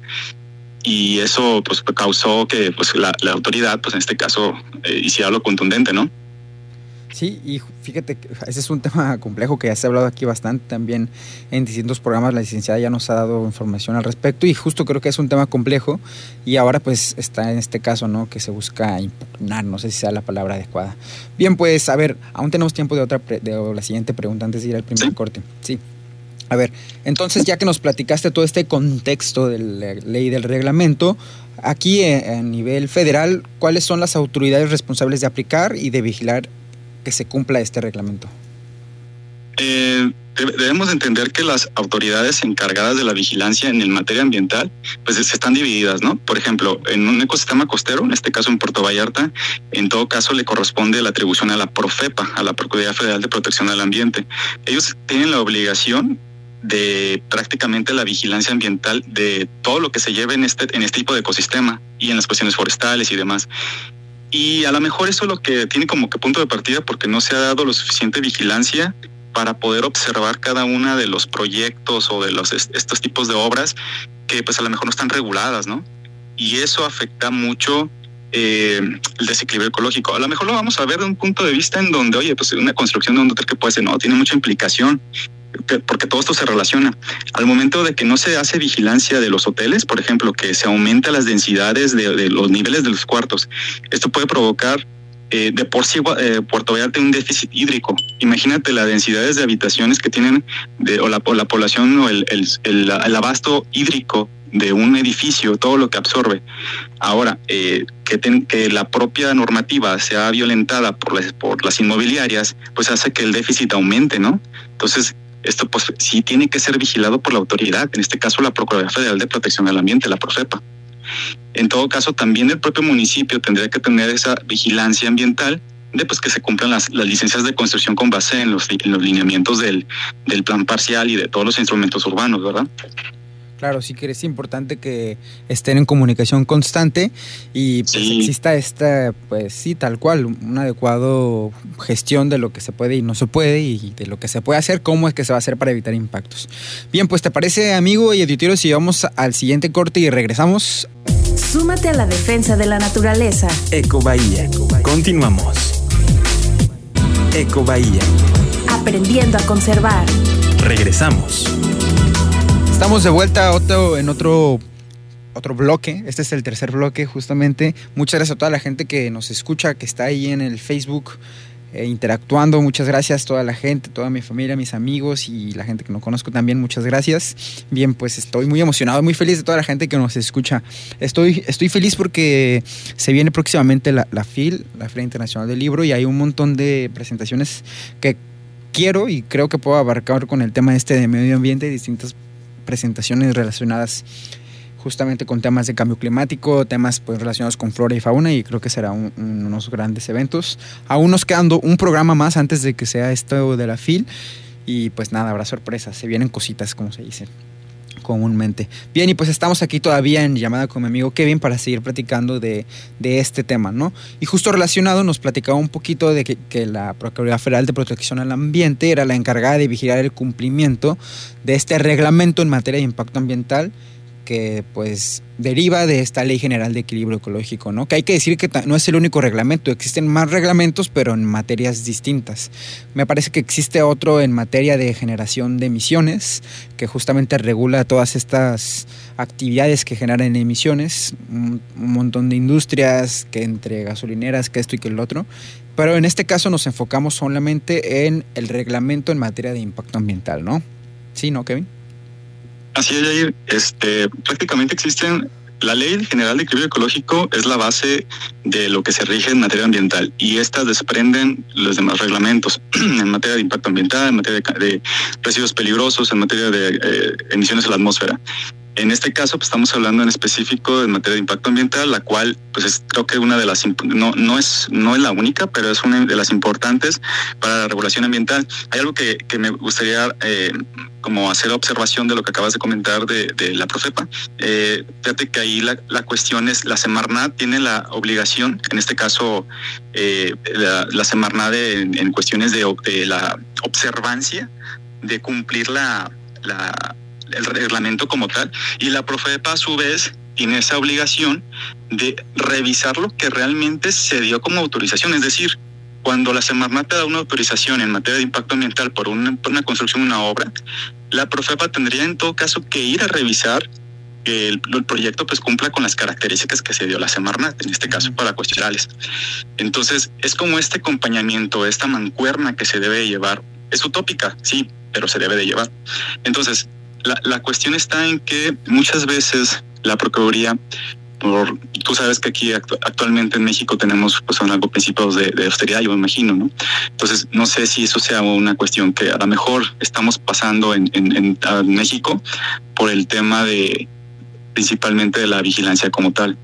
Speaker 5: y eso pues causó que pues la, la autoridad, pues en este caso, eh, hiciera lo contundente, ¿no?
Speaker 4: Sí, y fíjate que ese es un tema complejo que ya se ha hablado aquí bastante también en distintos programas. La licenciada ya nos ha dado información al respecto y justo creo que es un tema complejo y ahora pues está en este caso, ¿no? Que se busca impugnar, no sé si sea la palabra adecuada. Bien, pues a ver, aún tenemos tiempo de otra pre- de la siguiente pregunta antes de ir al primer ¿Sí? corte. Sí. A ver, entonces ya que nos platicaste todo este contexto de la ley del reglamento, aquí a nivel federal, ¿cuáles son las autoridades responsables de aplicar y de vigilar que se cumpla este reglamento?
Speaker 5: Eh, debemos entender que las autoridades encargadas de la vigilancia en el materia ambiental pues están divididas, ¿no? Por ejemplo, en un ecosistema costero, en este caso en Puerto Vallarta, en todo caso le corresponde la atribución a la Profepa, a la Procuraduría Federal de Protección al Ambiente. Ellos tienen la obligación de prácticamente la vigilancia ambiental de todo lo que se lleve en este, en este tipo de ecosistema y en las cuestiones forestales y demás. Y a lo mejor eso es lo que tiene como que punto de partida porque no se ha dado lo suficiente vigilancia para poder observar cada uno de los proyectos o de los estos tipos de obras que pues a lo mejor no están reguladas, ¿no? Y eso afecta mucho eh, el desequilibrio ecológico. A lo mejor lo vamos a ver de un punto de vista en donde, oye, pues una construcción de un hotel que puede ser, no, tiene mucha implicación, porque todo esto se relaciona. Al momento de que no se hace vigilancia de los hoteles, por ejemplo, que se aumenta las densidades de, de los niveles de los cuartos, esto puede provocar eh, de por sí eh, Puerto Vallarta un déficit hídrico. Imagínate las densidades de habitaciones que tienen de, o, la, o la población o el, el, el, el abasto hídrico de un edificio, todo lo que absorbe. Ahora, eh, que, ten, que la propia normativa sea violentada por las, por las inmobiliarias, pues hace que el déficit aumente, ¿no? Entonces, esto pues sí tiene que ser vigilado por la autoridad, en este caso la Procuraduría Federal de Protección al Ambiente, la Profepa. En todo caso, también el propio municipio tendría que tener esa vigilancia ambiental de pues que se cumplan las, las licencias de construcción con base en los, en los lineamientos del, del plan parcial y de todos los instrumentos urbanos, ¿verdad?
Speaker 4: Claro, sí que es importante que estén en comunicación constante y pues sí. exista esta, pues sí, tal cual, un adecuado gestión de lo que se puede y no se puede y de lo que se puede hacer, cómo es que se va a hacer para evitar impactos. Bien, pues ¿te parece, amigo y auditorio, si vamos al siguiente corte y regresamos?
Speaker 1: Súmate a la defensa de la naturaleza.
Speaker 2: Ecobahía. Continuamos. Ecobahía.
Speaker 1: Aprendiendo a conservar.
Speaker 2: Regresamos.
Speaker 4: Estamos de vuelta otro, en otro, otro bloque. Este es el tercer bloque, justamente. Muchas gracias a toda la gente que nos escucha, que está ahí en el Facebook eh, interactuando. Muchas gracias a toda la gente, toda mi familia, mis amigos y la gente que no conozco también. Muchas gracias. Bien, pues estoy muy emocionado, muy feliz de toda la gente que nos escucha. Estoy, estoy feliz porque se viene próximamente la, la FIL, la Feria Internacional del Libro, y hay un montón de presentaciones que quiero y creo que puedo abarcar con el tema este de medio ambiente y distintas presentaciones relacionadas justamente con temas de cambio climático, temas pues relacionados con flora y fauna, y creo que será un, un, unos grandes eventos. Aún nos quedando un programa más antes de que sea esto de la FIL y pues nada, habrá sorpresas, se vienen cositas como se dice comúnmente. Bien, y pues estamos aquí todavía en llamada con mi amigo Kevin para seguir platicando de, de este tema, ¿no? Y justo relacionado nos platicaba un poquito de que, que la Procuraduría Federal de Protección al Ambiente era la encargada de vigilar el cumplimiento de este reglamento en materia de impacto ambiental que pues deriva de esta Ley General de Equilibrio Ecológico, ¿no? Que hay que decir que no es el único reglamento, existen más reglamentos pero en materias distintas. Me parece que existe otro en materia de generación de emisiones que justamente regula todas estas actividades que generan emisiones, un, un montón de industrias, que entre gasolineras, que esto y que el otro, pero en este caso nos enfocamos solamente en el reglamento en materia de impacto ambiental, ¿no? ¿Sí, no, Kevin?
Speaker 5: Así es, Jair. Este, prácticamente existen, la Ley General de Equilibrio Ecológico es la base de lo que se rige en materia ambiental y estas desprenden los demás reglamentos en materia de impacto ambiental, en materia de, de residuos peligrosos, en materia de eh, emisiones a la atmósfera. En este caso, pues estamos hablando en específico en materia de impacto ambiental, la cual, pues es, creo que una de las, no, no es, no es la única, pero es una de las importantes para la regulación ambiental. Hay algo que, que me gustaría, eh, como hacer observación de lo que acabas de comentar de, de la Profepa. Eh, fíjate que ahí la, la cuestión es, la Semarnat tiene la obligación, en este caso, eh, la, la Semarnat en, en cuestiones de, de la observancia, de cumplir la, la el reglamento como tal, y la Profepa a su vez tiene esa obligación de revisar lo que realmente se dio como autorización, es decir, cuando la Semarnat te da una autorización en materia de impacto ambiental por una, por una construcción, una obra, la Profepa tendría en todo caso que ir a revisar que el, el proyecto pues cumpla con las características que se dio la Semarnat, en este caso para cuestiones. Entonces, es como este acompañamiento, esta mancuerna que se debe llevar, es utópica, sí, pero se debe de llevar. Entonces, La, la cuestión está en que muchas veces la Procuraduría, por, tú sabes que aquí actu, actualmente en México tenemos pues son algo principios de, de austeridad, yo me imagino, ¿no? Entonces no sé si eso sea una cuestión que a lo mejor estamos pasando en, en, en, en México por el tema de principalmente de la vigilancia como tal,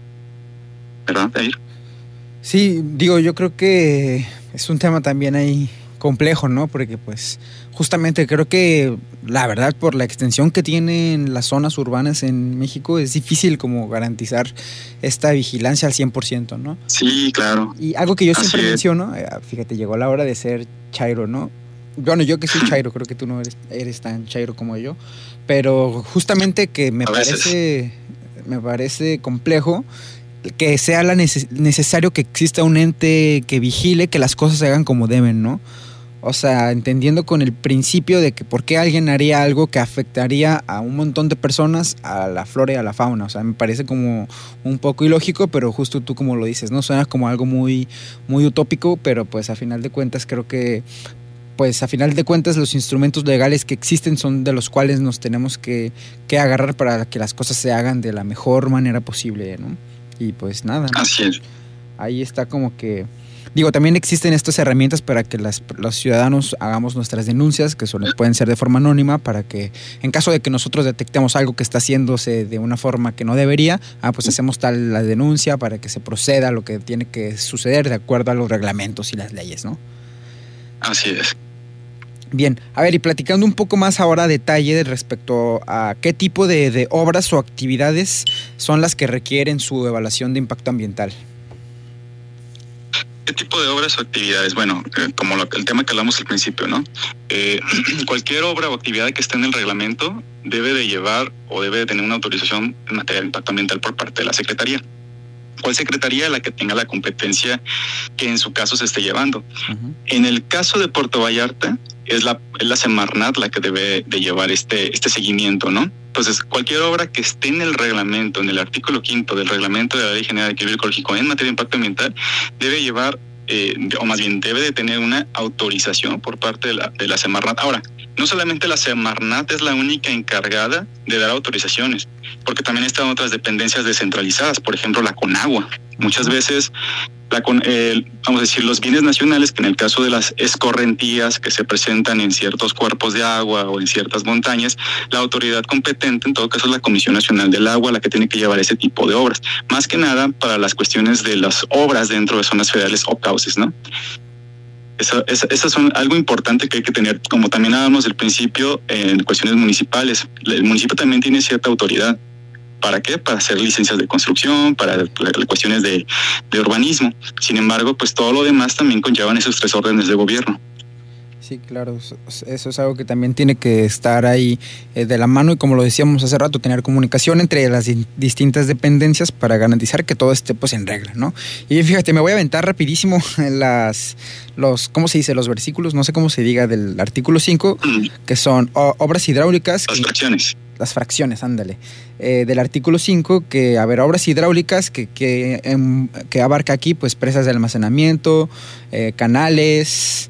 Speaker 5: ¿verdad, Jair?
Speaker 4: Sí, digo, yo creo que es un tema también ahí complejo, ¿no? Porque pues justamente creo que la verdad por la extensión que tienen las zonas urbanas en México es difícil como garantizar esta vigilancia al cien por ciento, ¿no?
Speaker 5: Sí, claro.
Speaker 4: Y algo que yo siempre
Speaker 5: Así
Speaker 4: menciono, eh, fíjate, llegó la hora de ser chairo, ¿no? Bueno, yo que soy chairo, creo que tú no eres, eres tan chairo como yo, pero justamente que me parece, me parece complejo que sea la neces- necesario que exista un ente que vigile que las cosas se hagan como deben, ¿no? O sea, entendiendo con el principio de que por qué alguien haría algo que afectaría a un montón de personas, a la flora y a la fauna. O sea, me parece como un poco ilógico, pero justo tú como lo dices, ¿no? Suena como algo muy, muy utópico, pero pues a final de cuentas creo que pues a final de cuentas los instrumentos legales que existen son de los cuales nos tenemos que, que agarrar para que las cosas se hagan de la mejor manera posible, ¿no? Y pues nada, ¿no?
Speaker 5: Así es.
Speaker 4: Ahí está como que... Digo, también existen estas herramientas para que las, los ciudadanos hagamos nuestras denuncias, que solo pueden ser de forma anónima, para que en caso de que nosotros detectemos algo que está haciéndose de una forma que no debería, ah, pues hacemos tal la denuncia para que se proceda a lo que tiene que suceder de acuerdo a los reglamentos y las leyes, ¿no?
Speaker 5: Así es.
Speaker 4: Bien, a ver, y platicando un poco más ahora a detalle respecto a qué tipo de, de obras o actividades son las que requieren su evaluación de impacto ambiental.
Speaker 5: ¿Qué tipo de obras o actividades? Bueno, eh, como lo, el tema que hablamos al principio, ¿no? Eh, cualquier obra o actividad que esté en el reglamento debe de llevar o debe de tener una autorización en materia de impacto ambiental por parte de la Secretaría. ¿Cuál secretaría? La que tenga la competencia que en su caso se esté llevando. Uh-huh. En el caso de Puerto Vallarta, es la, es la Semarnat la que debe de llevar este, este seguimiento, ¿no? Entonces, cualquier obra que esté en el reglamento, en el artículo quinto del reglamento de la Ley General de Equilibrio Ecológico en materia de impacto ambiental, debe llevar, eh, o más bien debe de tener una autorización por parte de la, de la Semarnat. Ahora, no solamente la Semarnat es la única encargada de dar autorizaciones, porque también están otras dependencias descentralizadas, por ejemplo, la Conagua. Muchas veces, la con, eh, vamos a decir, los bienes nacionales, que en el caso de las escorrentías que se presentan en ciertos cuerpos de agua o en ciertas montañas, la autoridad competente, en todo caso, es la Comisión Nacional del Agua, la que tiene que llevar ese tipo de obras. Más que nada para las cuestiones de las obras dentro de zonas federales o cauces, ¿no? Esas esa, esa son algo importante que hay que tener, como también hablábamos al principio, en cuestiones municipales. El municipio también tiene cierta autoridad. ¿Para qué? Para hacer licencias de construcción, para cuestiones de, de urbanismo. Sin embargo, pues todo lo demás también conllevan esos tres órdenes de gobierno.
Speaker 4: Sí, claro, eso es algo que también tiene que estar ahí eh, de la mano y, como lo decíamos hace rato, tener comunicación entre las di- distintas dependencias para garantizar que todo esté pues en regla, ¿no? Y fíjate, me voy a aventar rapidísimo las, los, ¿cómo se dice? Los versículos, no sé cómo se diga, del artículo cinco, mm. que son o, obras hidráulicas.
Speaker 5: Las fracciones.
Speaker 4: Las fracciones, ándale. Eh, del artículo cinco, que, a ver, obras hidráulicas que, que, em, que abarca aquí, pues presas de almacenamiento, eh, canales...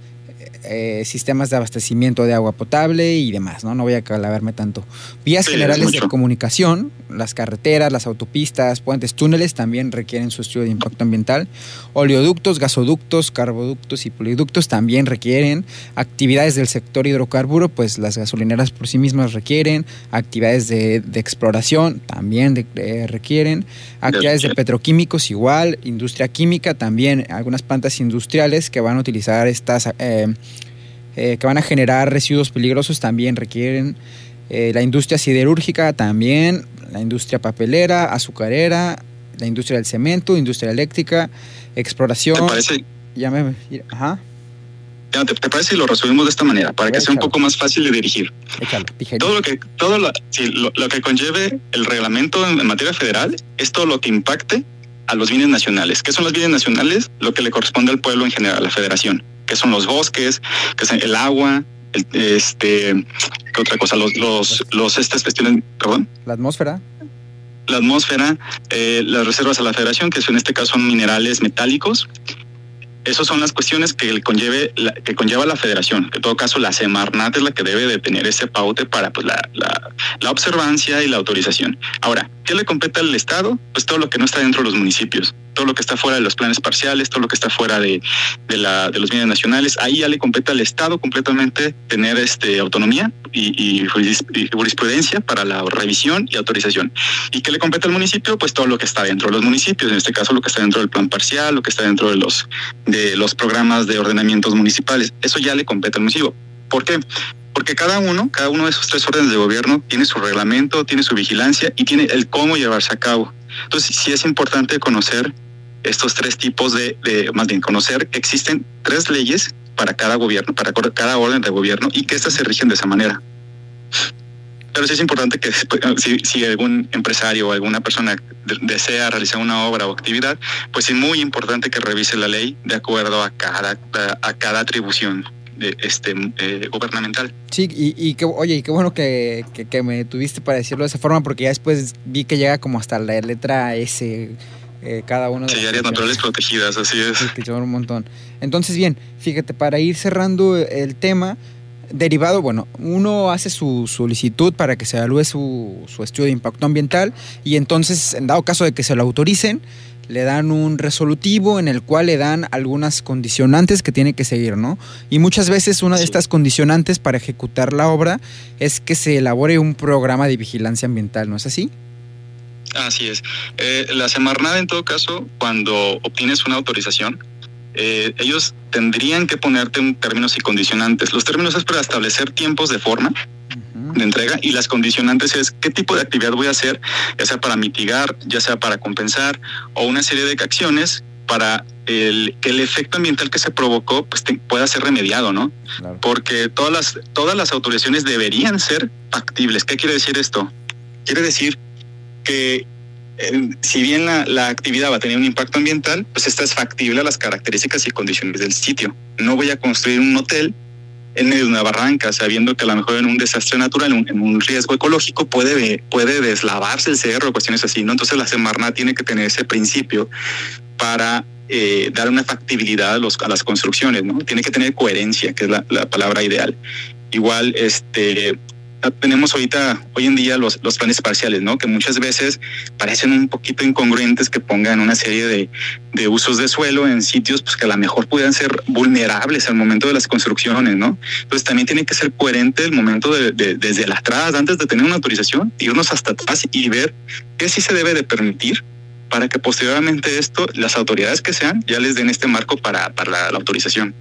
Speaker 4: Eh, sistemas de abastecimiento de agua potable y demás, ¿no? No voy a calaverme tanto. Vías sí, generales de comunicación, las carreteras, las autopistas, puentes, túneles también requieren su estudio de impacto ambiental. Oleoductos, gasoductos, carboductos y poliductos también requieren. Actividades del sector hidrocarburo, pues las gasolineras por sí mismas requieren. Actividades de, de exploración también de, de, requieren. Actividades de petroquímicos igual. Industria química también. Algunas plantas industriales que van a utilizar estas... Eh, Eh, que van a generar residuos peligrosos también requieren. Eh, la industria siderúrgica también, la industria papelera, azucarera, la industria del cemento, industria eléctrica, exploración.
Speaker 5: ¿Te parece?
Speaker 4: Ya me, ajá.
Speaker 5: ¿Te, ¿Te parece si lo resumimos de esta manera para que sea un poco más fácil de dirigir?
Speaker 4: Échalo,
Speaker 5: todo lo que todo lo, sí, lo, lo que conlleve el reglamento en, en materia federal es todo lo que impacte a los bienes nacionales. ¿Qué son los bienes nacionales? Lo que le corresponde al pueblo en general, a la federación. Que son los bosques, que es el agua, el, este, ¿qué otra cosa? Los, los, los estas cuestiones, perdón.
Speaker 4: La atmósfera.
Speaker 5: La atmósfera, eh, las reservas a la federación, que en este caso son minerales metálicos. Esas son las cuestiones que conlleve la, que conlleva la federación. En todo caso, la Semarnat es la que debe de tener ese paute para pues, la, la, la observancia y la autorización. Ahora, ¿qué le compete al Estado? Pues todo lo que no está dentro de los municipios, todo lo que está fuera de los planes parciales, todo lo que está fuera de, de, la, de los bienes nacionales. Ahí ya le compete al Estado completamente tener este, autonomía y, y, y jurisprudencia para la revisión y autorización. ¿Y qué le compete al municipio? Pues todo lo que está dentro de los municipios, en este caso lo que está dentro del plan parcial, lo que está dentro de los de los programas de ordenamientos municipales. Eso ya le compete al municipio. ¿Por qué? Porque cada uno, cada uno de esos tres órdenes de gobierno tiene su reglamento, tiene su vigilancia y tiene el cómo llevarse a cabo. Entonces, sí es importante conocer estos tres tipos de, de más bien conocer que existen tres leyes para cada gobierno, para cada orden de gobierno y que estas se rigen de esa manera. Pero sí es importante que si, si algún empresario o alguna persona de, desea realizar una obra o actividad, pues es muy importante que revise la ley de acuerdo a cada, a, a cada atribución de, este, eh, gubernamental.
Speaker 4: Sí, y, y que, oye, y qué bueno que, que, que me tuviste para decirlo de esa forma, porque ya después vi que llega como hasta la letra S, eh, cada uno de
Speaker 5: sí, áreas naturales protegidas, así es.
Speaker 4: Sí, que son un montón. Entonces, bien, fíjate, para ir cerrando el tema, derivado, bueno, uno hace su solicitud para que se evalúe su, su estudio de impacto ambiental y entonces, en dado caso de que se lo autoricen, le dan un resolutivo en el cual le dan algunas condicionantes que tiene que seguir, ¿no? Y muchas veces una de estas condicionantes para ejecutar la obra es que se elabore un programa de vigilancia ambiental, ¿no es así?
Speaker 5: Así es. Eh, la Semarnat, en todo caso, cuando obtienes una autorización, eh, ellos tendrían que ponerte un términos y condicionantes. Los términos es para establecer tiempos de forma uh-huh. de entrega y las condicionantes es qué tipo de actividad voy a hacer, ya sea para mitigar, ya sea para compensar o una serie de acciones para el, que el efecto ambiental que se provocó pues te, pueda ser remediado, ¿no? Claro. Porque todas las, todas las autorizaciones deberían ser factibles. ¿Qué quiere decir esto? Quiere decir que eh, si bien la, la actividad va a tener un impacto ambiental, pues esta es factible a las características y condiciones del sitio. No voy a construir un hotel en medio de una barranca, sabiendo que a lo mejor en un desastre natural, en un riesgo ecológico, puede, puede deslavarse el cerro, cuestiones así, ¿no? Entonces la Semarnat tiene que tener ese principio para eh, dar una factibilidad a, los, a las construcciones, ¿no? Tiene que tener coherencia, que es la, la palabra ideal. Igual, este... tenemos ahorita, hoy en día, los, los planes parciales, ¿no? Que muchas veces parecen un poquito incongruentes que pongan una serie de, de usos de suelo en sitios pues, que a lo mejor pudieran ser vulnerables al momento de las construcciones, ¿no? Entonces también tiene que ser coherente el momento de, de, desde la atrás, antes de tener una autorización, irnos hasta atrás y ver qué sí se debe de permitir para que posteriormente esto, las autoridades que sean, ya les den este marco para, para la, la autorización.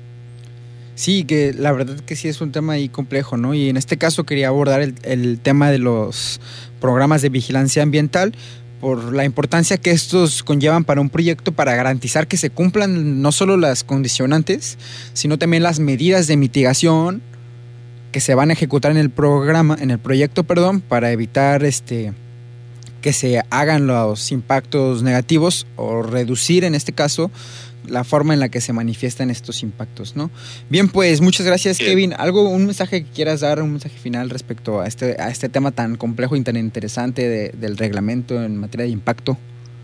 Speaker 4: Sí, que la verdad que sí es un tema ahí complejo, ¿no? Y en este caso quería abordar el, el tema de los programas de vigilancia ambiental por la importancia que estos conllevan para un proyecto para garantizar que se cumplan no solo las condicionantes, sino también las medidas de mitigación que se van a ejecutar en el programa, en el proyecto, perdón, para evitar este que se hagan los impactos negativos o reducir en este caso la forma en la que se manifiestan estos impactos, ¿no? Bien, pues muchas gracias, Bien. Kevin. ¿Algo, un mensaje que quieras dar, un mensaje final respecto a este, a este tema tan complejo y tan interesante de, del reglamento en materia de impacto?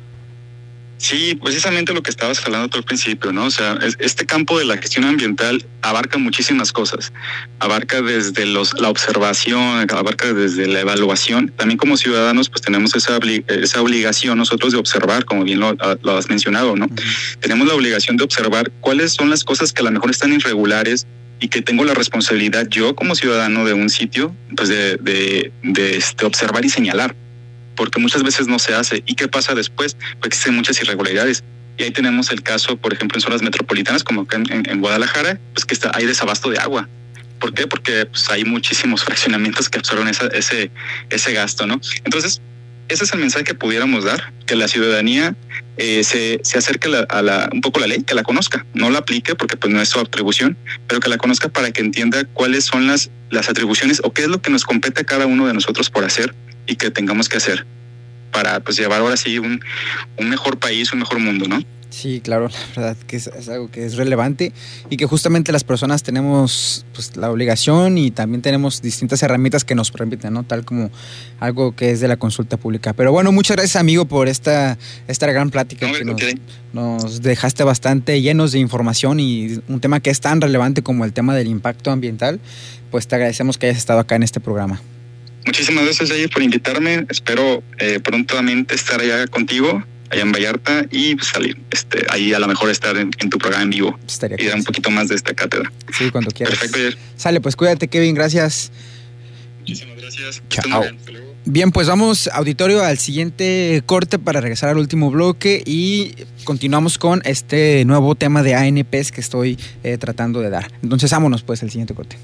Speaker 5: Sí, precisamente lo que estabas hablando tú al principio, ¿no? O sea, este campo de la gestión ambiental abarca muchísimas cosas. Abarca desde los, la observación, abarca desde la evaluación. También como ciudadanos, pues tenemos esa, esa obligación nosotros de observar, como bien lo, lo has mencionado, ¿no? Uh-huh. Tenemos la obligación de observar cuáles son las cosas que a lo mejor están irregulares y que tengo la responsabilidad yo como ciudadano de un sitio, pues de, de, de este, observar y señalar. Porque muchas veces no se hace. ¿Y qué pasa después? Pues existen muchas irregularidades. Y ahí tenemos el caso, por ejemplo, en zonas metropolitanas, como acá en, en, en Guadalajara, pues que está, hay desabasto de agua. ¿Por qué? Porque pues, hay muchísimos fraccionamientos que absorben esa, ese, ese gasto, ¿no? Entonces, ese es el mensaje que pudiéramos dar, que la ciudadanía eh, se, se acerque a la, a la, un poco a la ley, que la conozca, no la aplique porque pues no es su atribución, pero que la conozca para que entienda cuáles son las, las atribuciones o qué es lo que nos compete a cada uno de nosotros por hacer y que tengamos que hacer para pues llevar ahora sí un, un mejor país, un mejor mundo, ¿no?
Speaker 4: Sí, claro, la verdad que es, es algo que es relevante y que justamente las personas tenemos pues la obligación y también tenemos distintas herramientas que nos permiten, ¿no? Tal como algo que es de la consulta pública. Pero bueno, muchas gracias, amigo, por esta, esta gran plática, no, que nos, nos dejaste bastante llenos de información y un tema que es tan relevante como el tema del impacto ambiental. Pues te agradecemos que hayas estado acá en este programa.
Speaker 5: Muchísimas gracias, Jair, por invitarme. Espero eh, prontamente estar allá contigo, allá en Vallarta, y salir, este, ahí a lo mejor estar en, en tu programa en vivo. Estaría y dar un poquito más de esta cátedra.
Speaker 4: Sí, cuando quieras.
Speaker 5: Perfecto, Jair.
Speaker 4: Sale, pues cuídate, Kevin, gracias.
Speaker 5: Muchísimas gracias.
Speaker 4: Chao. Bien, pues vamos, auditorio, al siguiente corte para regresar al último bloque y continuamos con este nuevo tema de A N Pes que estoy eh, tratando de dar. Entonces, vámonos pues al siguiente corte.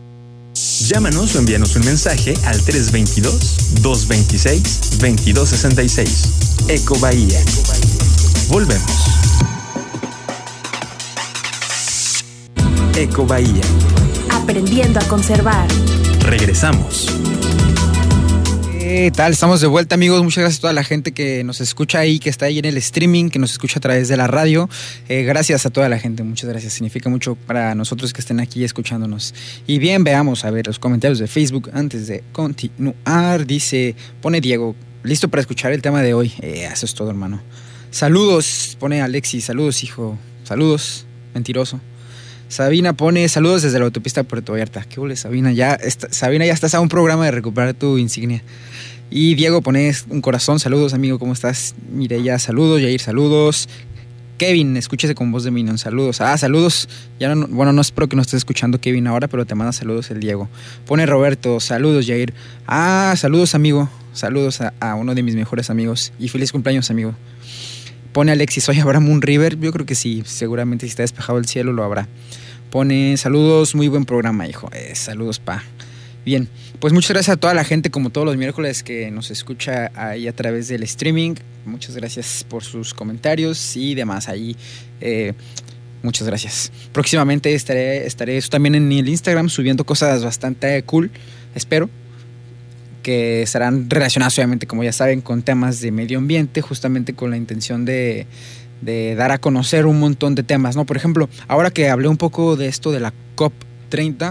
Speaker 2: Llámanos o envíanos un mensaje al tres dos dos, dos dos seis, dos dos seis seis. Eco Bahía. Volvemos. Eco Bahía.
Speaker 1: Aprendiendo a conservar.
Speaker 2: Regresamos.
Speaker 4: ¿Qué tal? Estamos de vuelta, amigos. Muchas gracias a toda la gente que nos escucha ahí, que está ahí en el streaming, que nos escucha a través de la radio. Eh, gracias a toda la gente, muchas gracias. Significa mucho para nosotros que estén aquí escuchándonos. Y bien, veamos a ver los comentarios de Facebook antes de continuar. Dice, pone Diego, listo para escuchar el tema de hoy. Eh, eso es todo, hermano. Saludos, pone Alexis, saludos hijo, saludos, mentiroso. Sabina pone saludos desde la autopista Puerto Vallarta. ¿Qué huele, Sabina? Ya está, Sabina, ya estás a un programa de recuperar tu insignia. Y Diego pone un corazón, saludos amigo, ¿cómo estás? Mireya, saludos, Yair, saludos. Kevin, escúchese con voz de Minion, saludos. Ah, saludos. Ya no, bueno, no espero que no estés escuchando Kevin ahora, pero te manda saludos el Diego. Pone Roberto, saludos Yair. Ah, saludos amigo, saludos a, a uno de mis mejores amigos. Y feliz cumpleaños amigo. Pone Alexis, ¿hoy habrá Moon River? Yo creo que sí, seguramente si está despejado el cielo lo habrá. Pone saludos, muy buen programa hijo. Eh, saludos pa. Bien, pues muchas gracias a toda la gente como todos los miércoles que nos escucha ahí a través del streaming. Muchas gracias por sus comentarios y demás ahí. Eh, muchas gracias. Próximamente estaré, estaré también en el Instagram subiendo cosas bastante cool, espero. Que estarán relacionadas obviamente, como ya saben, con temas de medio ambiente, justamente con la intención de, de dar a conocer un montón de temas, ¿no? Por ejemplo, ahora que hablé un poco de esto de la COP treinta,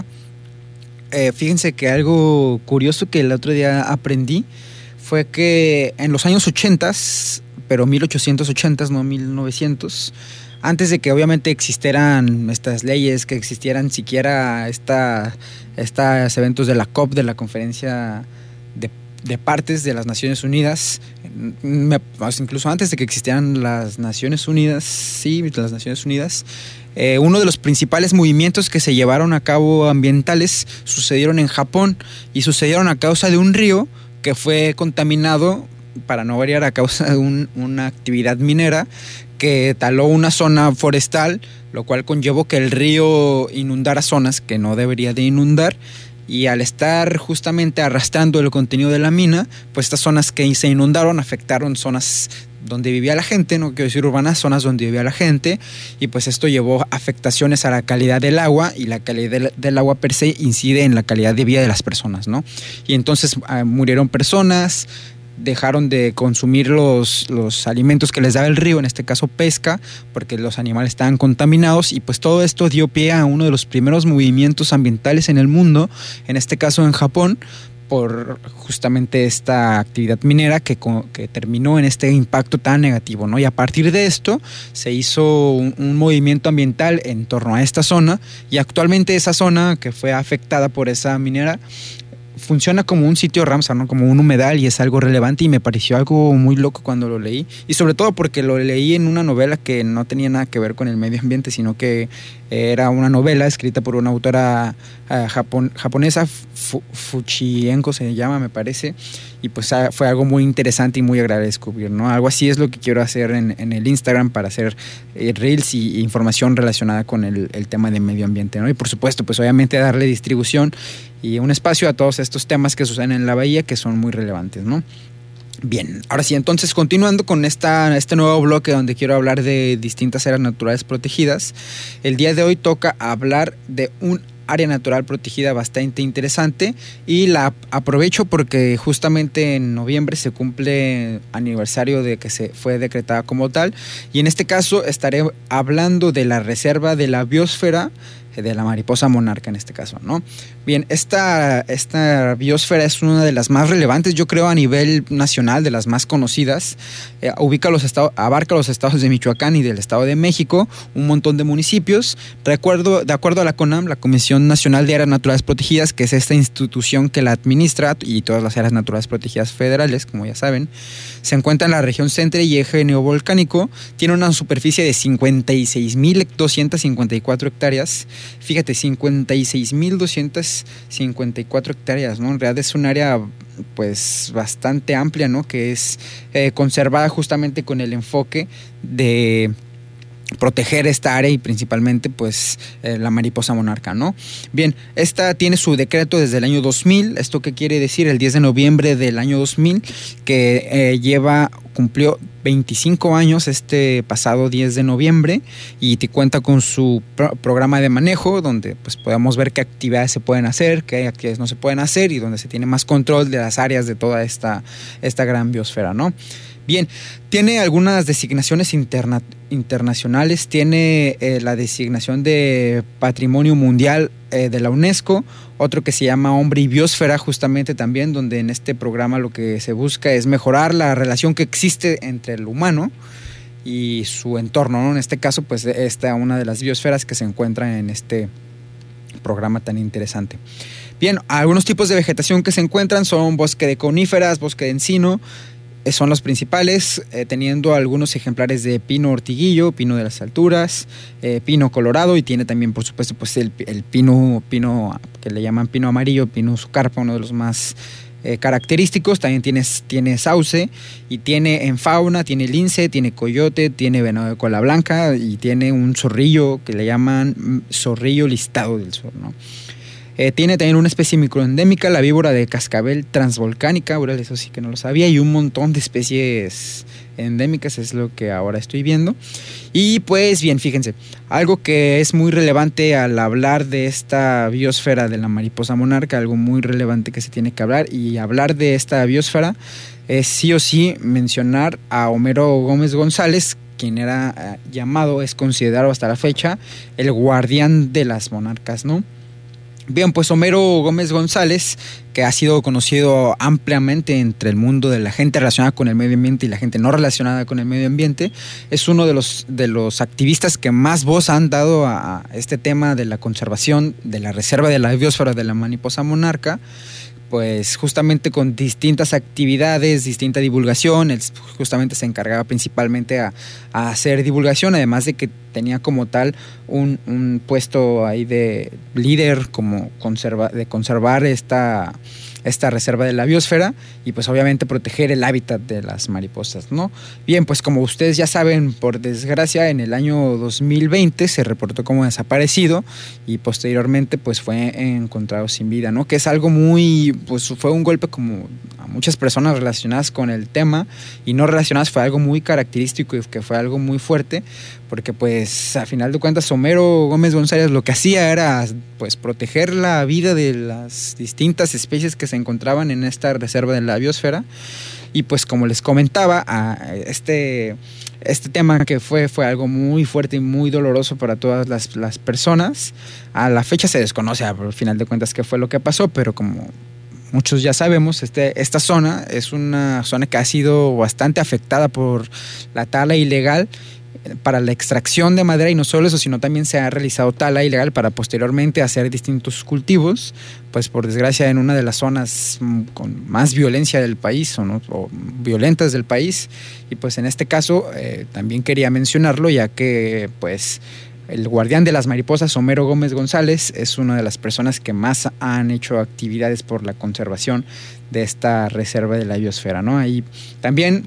Speaker 4: eh, fíjense que algo curioso que el otro día aprendí fue que en los años ochenta, pero mil ochocientos ochenta, no mil novecientos, antes de que obviamente existieran estas leyes, que existieran siquiera esta, estos eventos de la COP, de la conferencia de, de partes de las Naciones Unidas, me, incluso antes de que existieran las Naciones Unidas, sí, las Naciones Unidas, eh, uno de los principales movimientos que se llevaron a cabo ambientales sucedieron en Japón y sucedieron a causa de un río que fue contaminado, para no variar, a causa de un, una actividad minera que taló una zona forestal, lo cual conllevó que el río inundara zonas que no debería de inundar. Y al estar justamente arrastrando el contenido de la mina, pues estas zonas que se inundaron afectaron zonas donde vivía la gente, no quiero decir urbanas, zonas donde vivía la gente, y pues esto llevó afectaciones a la calidad del agua, y la calidad del, del agua per se incide en la calidad de vida de las personas, ¿no? Y entonces eh, murieron personas, dejaron de consumir los, los alimentos que les daba el río, en este caso pesca, porque los animales estaban contaminados, y pues todo esto dio pie a uno de los primeros movimientos ambientales en el mundo, en este caso en Japón, por justamente esta actividad minera que, que terminó en este impacto tan negativo, ¿no? Y a partir de esto se hizo un, un movimiento ambiental en torno a esta zona, y actualmente esa zona que fue afectada por esa minera funciona como un sitio Ramsar, ¿no? Como un humedal, y es algo relevante, y me pareció algo muy loco cuando lo leí, y sobre todo porque lo leí en una novela que no tenía nada que ver con el medio ambiente, sino que era una novela escrita por una autora uh, japon, japonesa, Fuchienko se llama, me parece, y pues uh, fue algo muy interesante y muy agradable descubrir, ¿no? Algo así es lo que quiero hacer en, en el Instagram, para hacer eh, reels y, y información relacionada con el, el tema de medio ambiente, ¿no? Y por supuesto, pues obviamente darle distribución y un espacio a todos estos temas que suceden en la bahía, que son muy relevantes, ¿no? Bien, ahora sí, entonces continuando con esta, este nuevo bloque donde quiero hablar de distintas áreas naturales protegidas, el día de hoy toca hablar de un área natural protegida bastante interesante, y la aprovecho porque justamente en noviembre se cumple aniversario de que se fue decretada como tal, y en este caso estaré hablando de la reserva de la biosfera de la mariposa monarca en este caso, ¿no? Bien, esta, esta biosfera es una de las más relevantes, yo creo, a nivel nacional, de las más conocidas. Eh, ubica los estados, abarca los estados de Michoacán y del Estado de México, un montón de municipios. Recuerdo, de acuerdo a la CONAM, la Comisión Nacional de Áreas Naturales Protegidas, que es esta institución que la administra, y todas las áreas naturales protegidas federales, como ya saben, se encuentra en la región centro y eje neovolcánico, tiene una superficie de cincuenta y seis mil doscientas cincuenta y cuatro hectáreas. Fíjate, cincuenta y seis mil doscientas cincuenta y cuatro hectáreas, ¿no? En realidad es un área pues bastante amplia, ¿no? Que es eh, conservada justamente con el enfoque de proteger esta área, y principalmente pues eh, la mariposa monarca, ¿no? Bien, esta tiene su decreto desde el año dos mil. ¿Esto qué quiere decir? El diez de noviembre del año dos mil, que eh, lleva, cumplió veinticinco años este pasado diez de noviembre, y te cuenta con su pro- programa de manejo, donde pues podemos ver qué actividades se pueden hacer, qué actividades no se pueden hacer, y donde se tiene más control de las áreas de toda esta, esta gran biosfera, ¿no? Bien, tiene algunas designaciones interna- internacionales, tiene eh, la designación de Patrimonio Mundial eh, de la UNESCO, otro que se llama Hombre y Biosfera, justamente también, donde en este programa lo que se busca es mejorar la relación que existe entre el humano y su entorno, ¿no? En este caso, pues esta una de las biosferas que se encuentra en este programa tan interesante. Bien, algunos tipos de vegetación que se encuentran son bosque de coníferas, bosque de encino, eh, son los principales, eh, teniendo algunos ejemplares de pino ortiguillo, pino de las alturas, eh, pino colorado, y tiene también, por supuesto, pues el, el pino, pino que le llaman pino amarillo, pino sucarpa, uno de los más eh, característicos. También tiene, tiene sauce, y tiene en fauna, tiene lince, tiene coyote, tiene venado de cola blanca, y tiene un zorrillo que le llaman zorrillo listado del sur, ¿no? Eh, tiene también una especie microendémica, la víbora de cascabel transvolcánica, bueno, eso sí que no lo sabía, y un montón de especies endémicas, es lo que ahora estoy viendo. Y pues bien, fíjense, algo que es muy relevante al hablar de esta biosfera de la mariposa monarca, algo muy relevante que se tiene que hablar, y hablar de esta biosfera es sí o sí mencionar a Homero Gómez González, quien era eh, llamado, es considerado hasta la fecha, el guardián de las monarcas, ¿no? Bien, pues Homero Gómez González, que ha sido conocido ampliamente entre el mundo de la gente relacionada con el medio ambiente y la gente no relacionada con el medio ambiente, es uno de los, de los activistas que más voz han dado a este tema de la conservación de la reserva de la biosfera de la mariposa monarca, pues justamente con distintas actividades, distinta divulgación. Él justamente se encargaba principalmente a, a hacer divulgación, además de que tenía como tal un, un puesto ahí de líder, como conserva, de conservar esta, esta reserva de la biosfera, y pues obviamente proteger el hábitat de las mariposas, ¿no? Bien, pues como ustedes ya saben, por desgracia, en el año dos mil veinte se reportó como desaparecido, y posteriormente pues fue encontrado sin vida, ¿no? Que es algo muy, pues fue un golpe como a muchas personas relacionadas con el tema y no relacionadas, fue algo muy característico y que fue algo muy fuerte, porque pues a final de cuentas Homero Gómez González lo que hacía era pues proteger la vida de las distintas especies que se encontraban en esta reserva de la biosfera. Y pues como les comentaba, a este, este tema que fue, fue algo muy fuerte y muy doloroso para todas las, las personas. A la fecha se desconoce al final de cuentas qué fue lo que pasó, pero como muchos ya sabemos, este, esta zona es una zona que ha sido bastante afectada por la tala ilegal para la extracción de madera, y no solo eso, sino también se ha realizado tala ilegal para posteriormente hacer distintos cultivos, pues por desgracia en una de las zonas con más violencia del país o, no, o violentas del país. Y pues en este caso eh, también quería mencionarlo, ya que pues el guardián de las mariposas, Homero Gómez González, es una de las personas que más han hecho actividades por la conservación de esta reserva de la biosfera, ¿no? Ahí también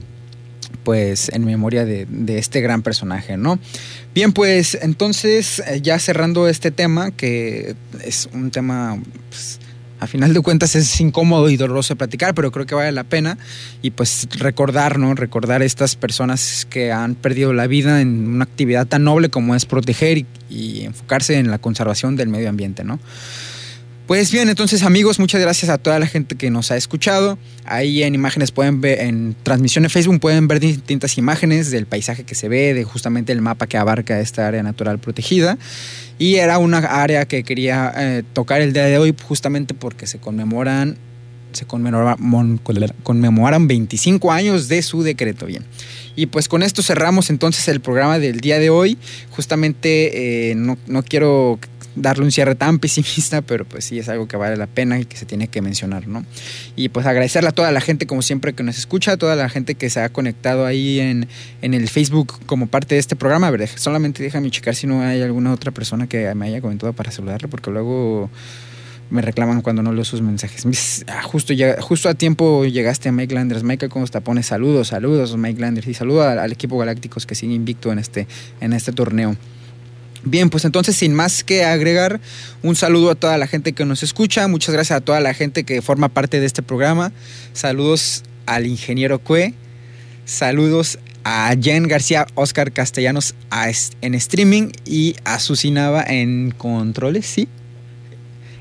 Speaker 4: pues en memoria de, de este gran personaje, ¿no? Bien, pues entonces ya cerrando este tema, que es un tema pues, a final de cuentas es incómodo y doloroso de platicar, pero creo que vale la pena, y pues recordar, ¿no? Recordar estas personas que han perdido la vida en una actividad tan noble como es proteger y, y enfocarse en la conservación del medio ambiente, ¿no? Pues bien, entonces amigos, muchas gracias a toda la gente que nos ha escuchado. Ahí en imágenes pueden ver, en transmisión en Facebook pueden ver distintas imágenes del paisaje que se ve, de justamente el mapa que abarca esta área natural protegida. Y era una área que quería eh, tocar el día de hoy justamente porque se conmemoran, se conmemoran, conmemoran veinticinco años de su decreto. Bien. Y pues con esto cerramos entonces el programa del día de hoy. Justamente eh, no, no quiero darle un cierre tan pesimista, pero pues sí es algo que vale la pena y que se tiene que mencionar, ¿no? Y pues agradecerle a toda la gente como siempre que nos escucha, a toda la gente que se ha conectado ahí en, en el Facebook como parte de este programa. A ver, solamente déjame checar si no hay alguna otra persona que me haya comentado para saludarle, porque luego me reclaman cuando no leo sus mensajes. Ah, justo, llega, justo a tiempo llegaste a Mike Landers. Mike, ¿cómo está? Pone saludos, saludos Mike Landers, y saluda al, al equipo Galácticos que sigue invicto en este, en este torneo. Bien, pues entonces sin más que agregar, un saludo a toda la gente que nos escucha, muchas gracias a toda la gente que forma parte de este programa, saludos al ingeniero Cue, saludos a Jen García, Oscar Castellanos a, en streaming, y a Susi Nava en controles, ¿sí?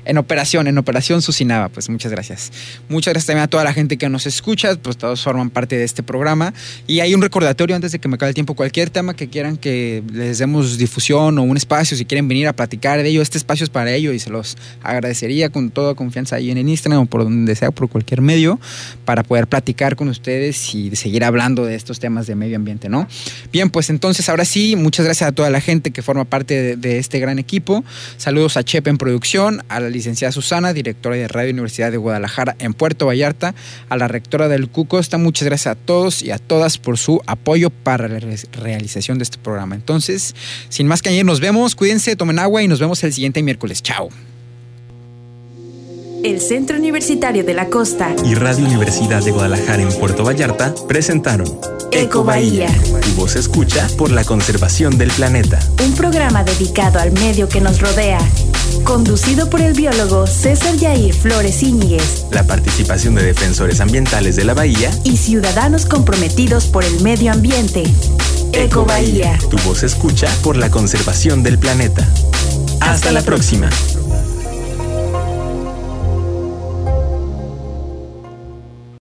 Speaker 4: En operación, en operación Susinaba, pues muchas gracias. Muchas gracias también a toda la gente que nos escucha, pues todos forman parte de este programa. Y hay un recordatorio antes de que me acabe el tiempo, cualquier tema que quieran que les demos difusión o un espacio, si quieren venir a platicar de ello, este espacio es para ello y se los agradecería con toda confianza ahí en el Instagram o por donde sea, por cualquier medio, para poder platicar con ustedes y seguir hablando de estos temas de medio ambiente, ¿no? Bien, pues entonces ahora sí, muchas gracias a toda la gente que forma parte de, de este gran equipo. Saludos a Chepe en producción, a la licenciada Susana, directora de Radio Universidad de Guadalajara en Puerto Vallarta, a la rectora del C U Costa. Muchas gracias a todos y a todas por su apoyo para la re- realización de este programa. Entonces, sin más que añadir, nos vemos, cuídense, tomen agua y nos vemos el siguiente miércoles. Chao.
Speaker 1: El Centro Universitario de la Costa
Speaker 2: y Radio Universidad de Guadalajara en Puerto Vallarta presentaron
Speaker 1: Eco Bahía,
Speaker 2: tu voz escucha por la conservación del planeta.
Speaker 1: un programa dedicado al medio que nos rodea, conducido por el biólogo César Yair Flores Íñiguez
Speaker 2: La participación de defensores ambientales de la bahía.
Speaker 1: y ciudadanos comprometidos por el medio ambiente. Eco Bahía.
Speaker 2: Tu voz escucha por la conservación del planeta. Hasta la próxima.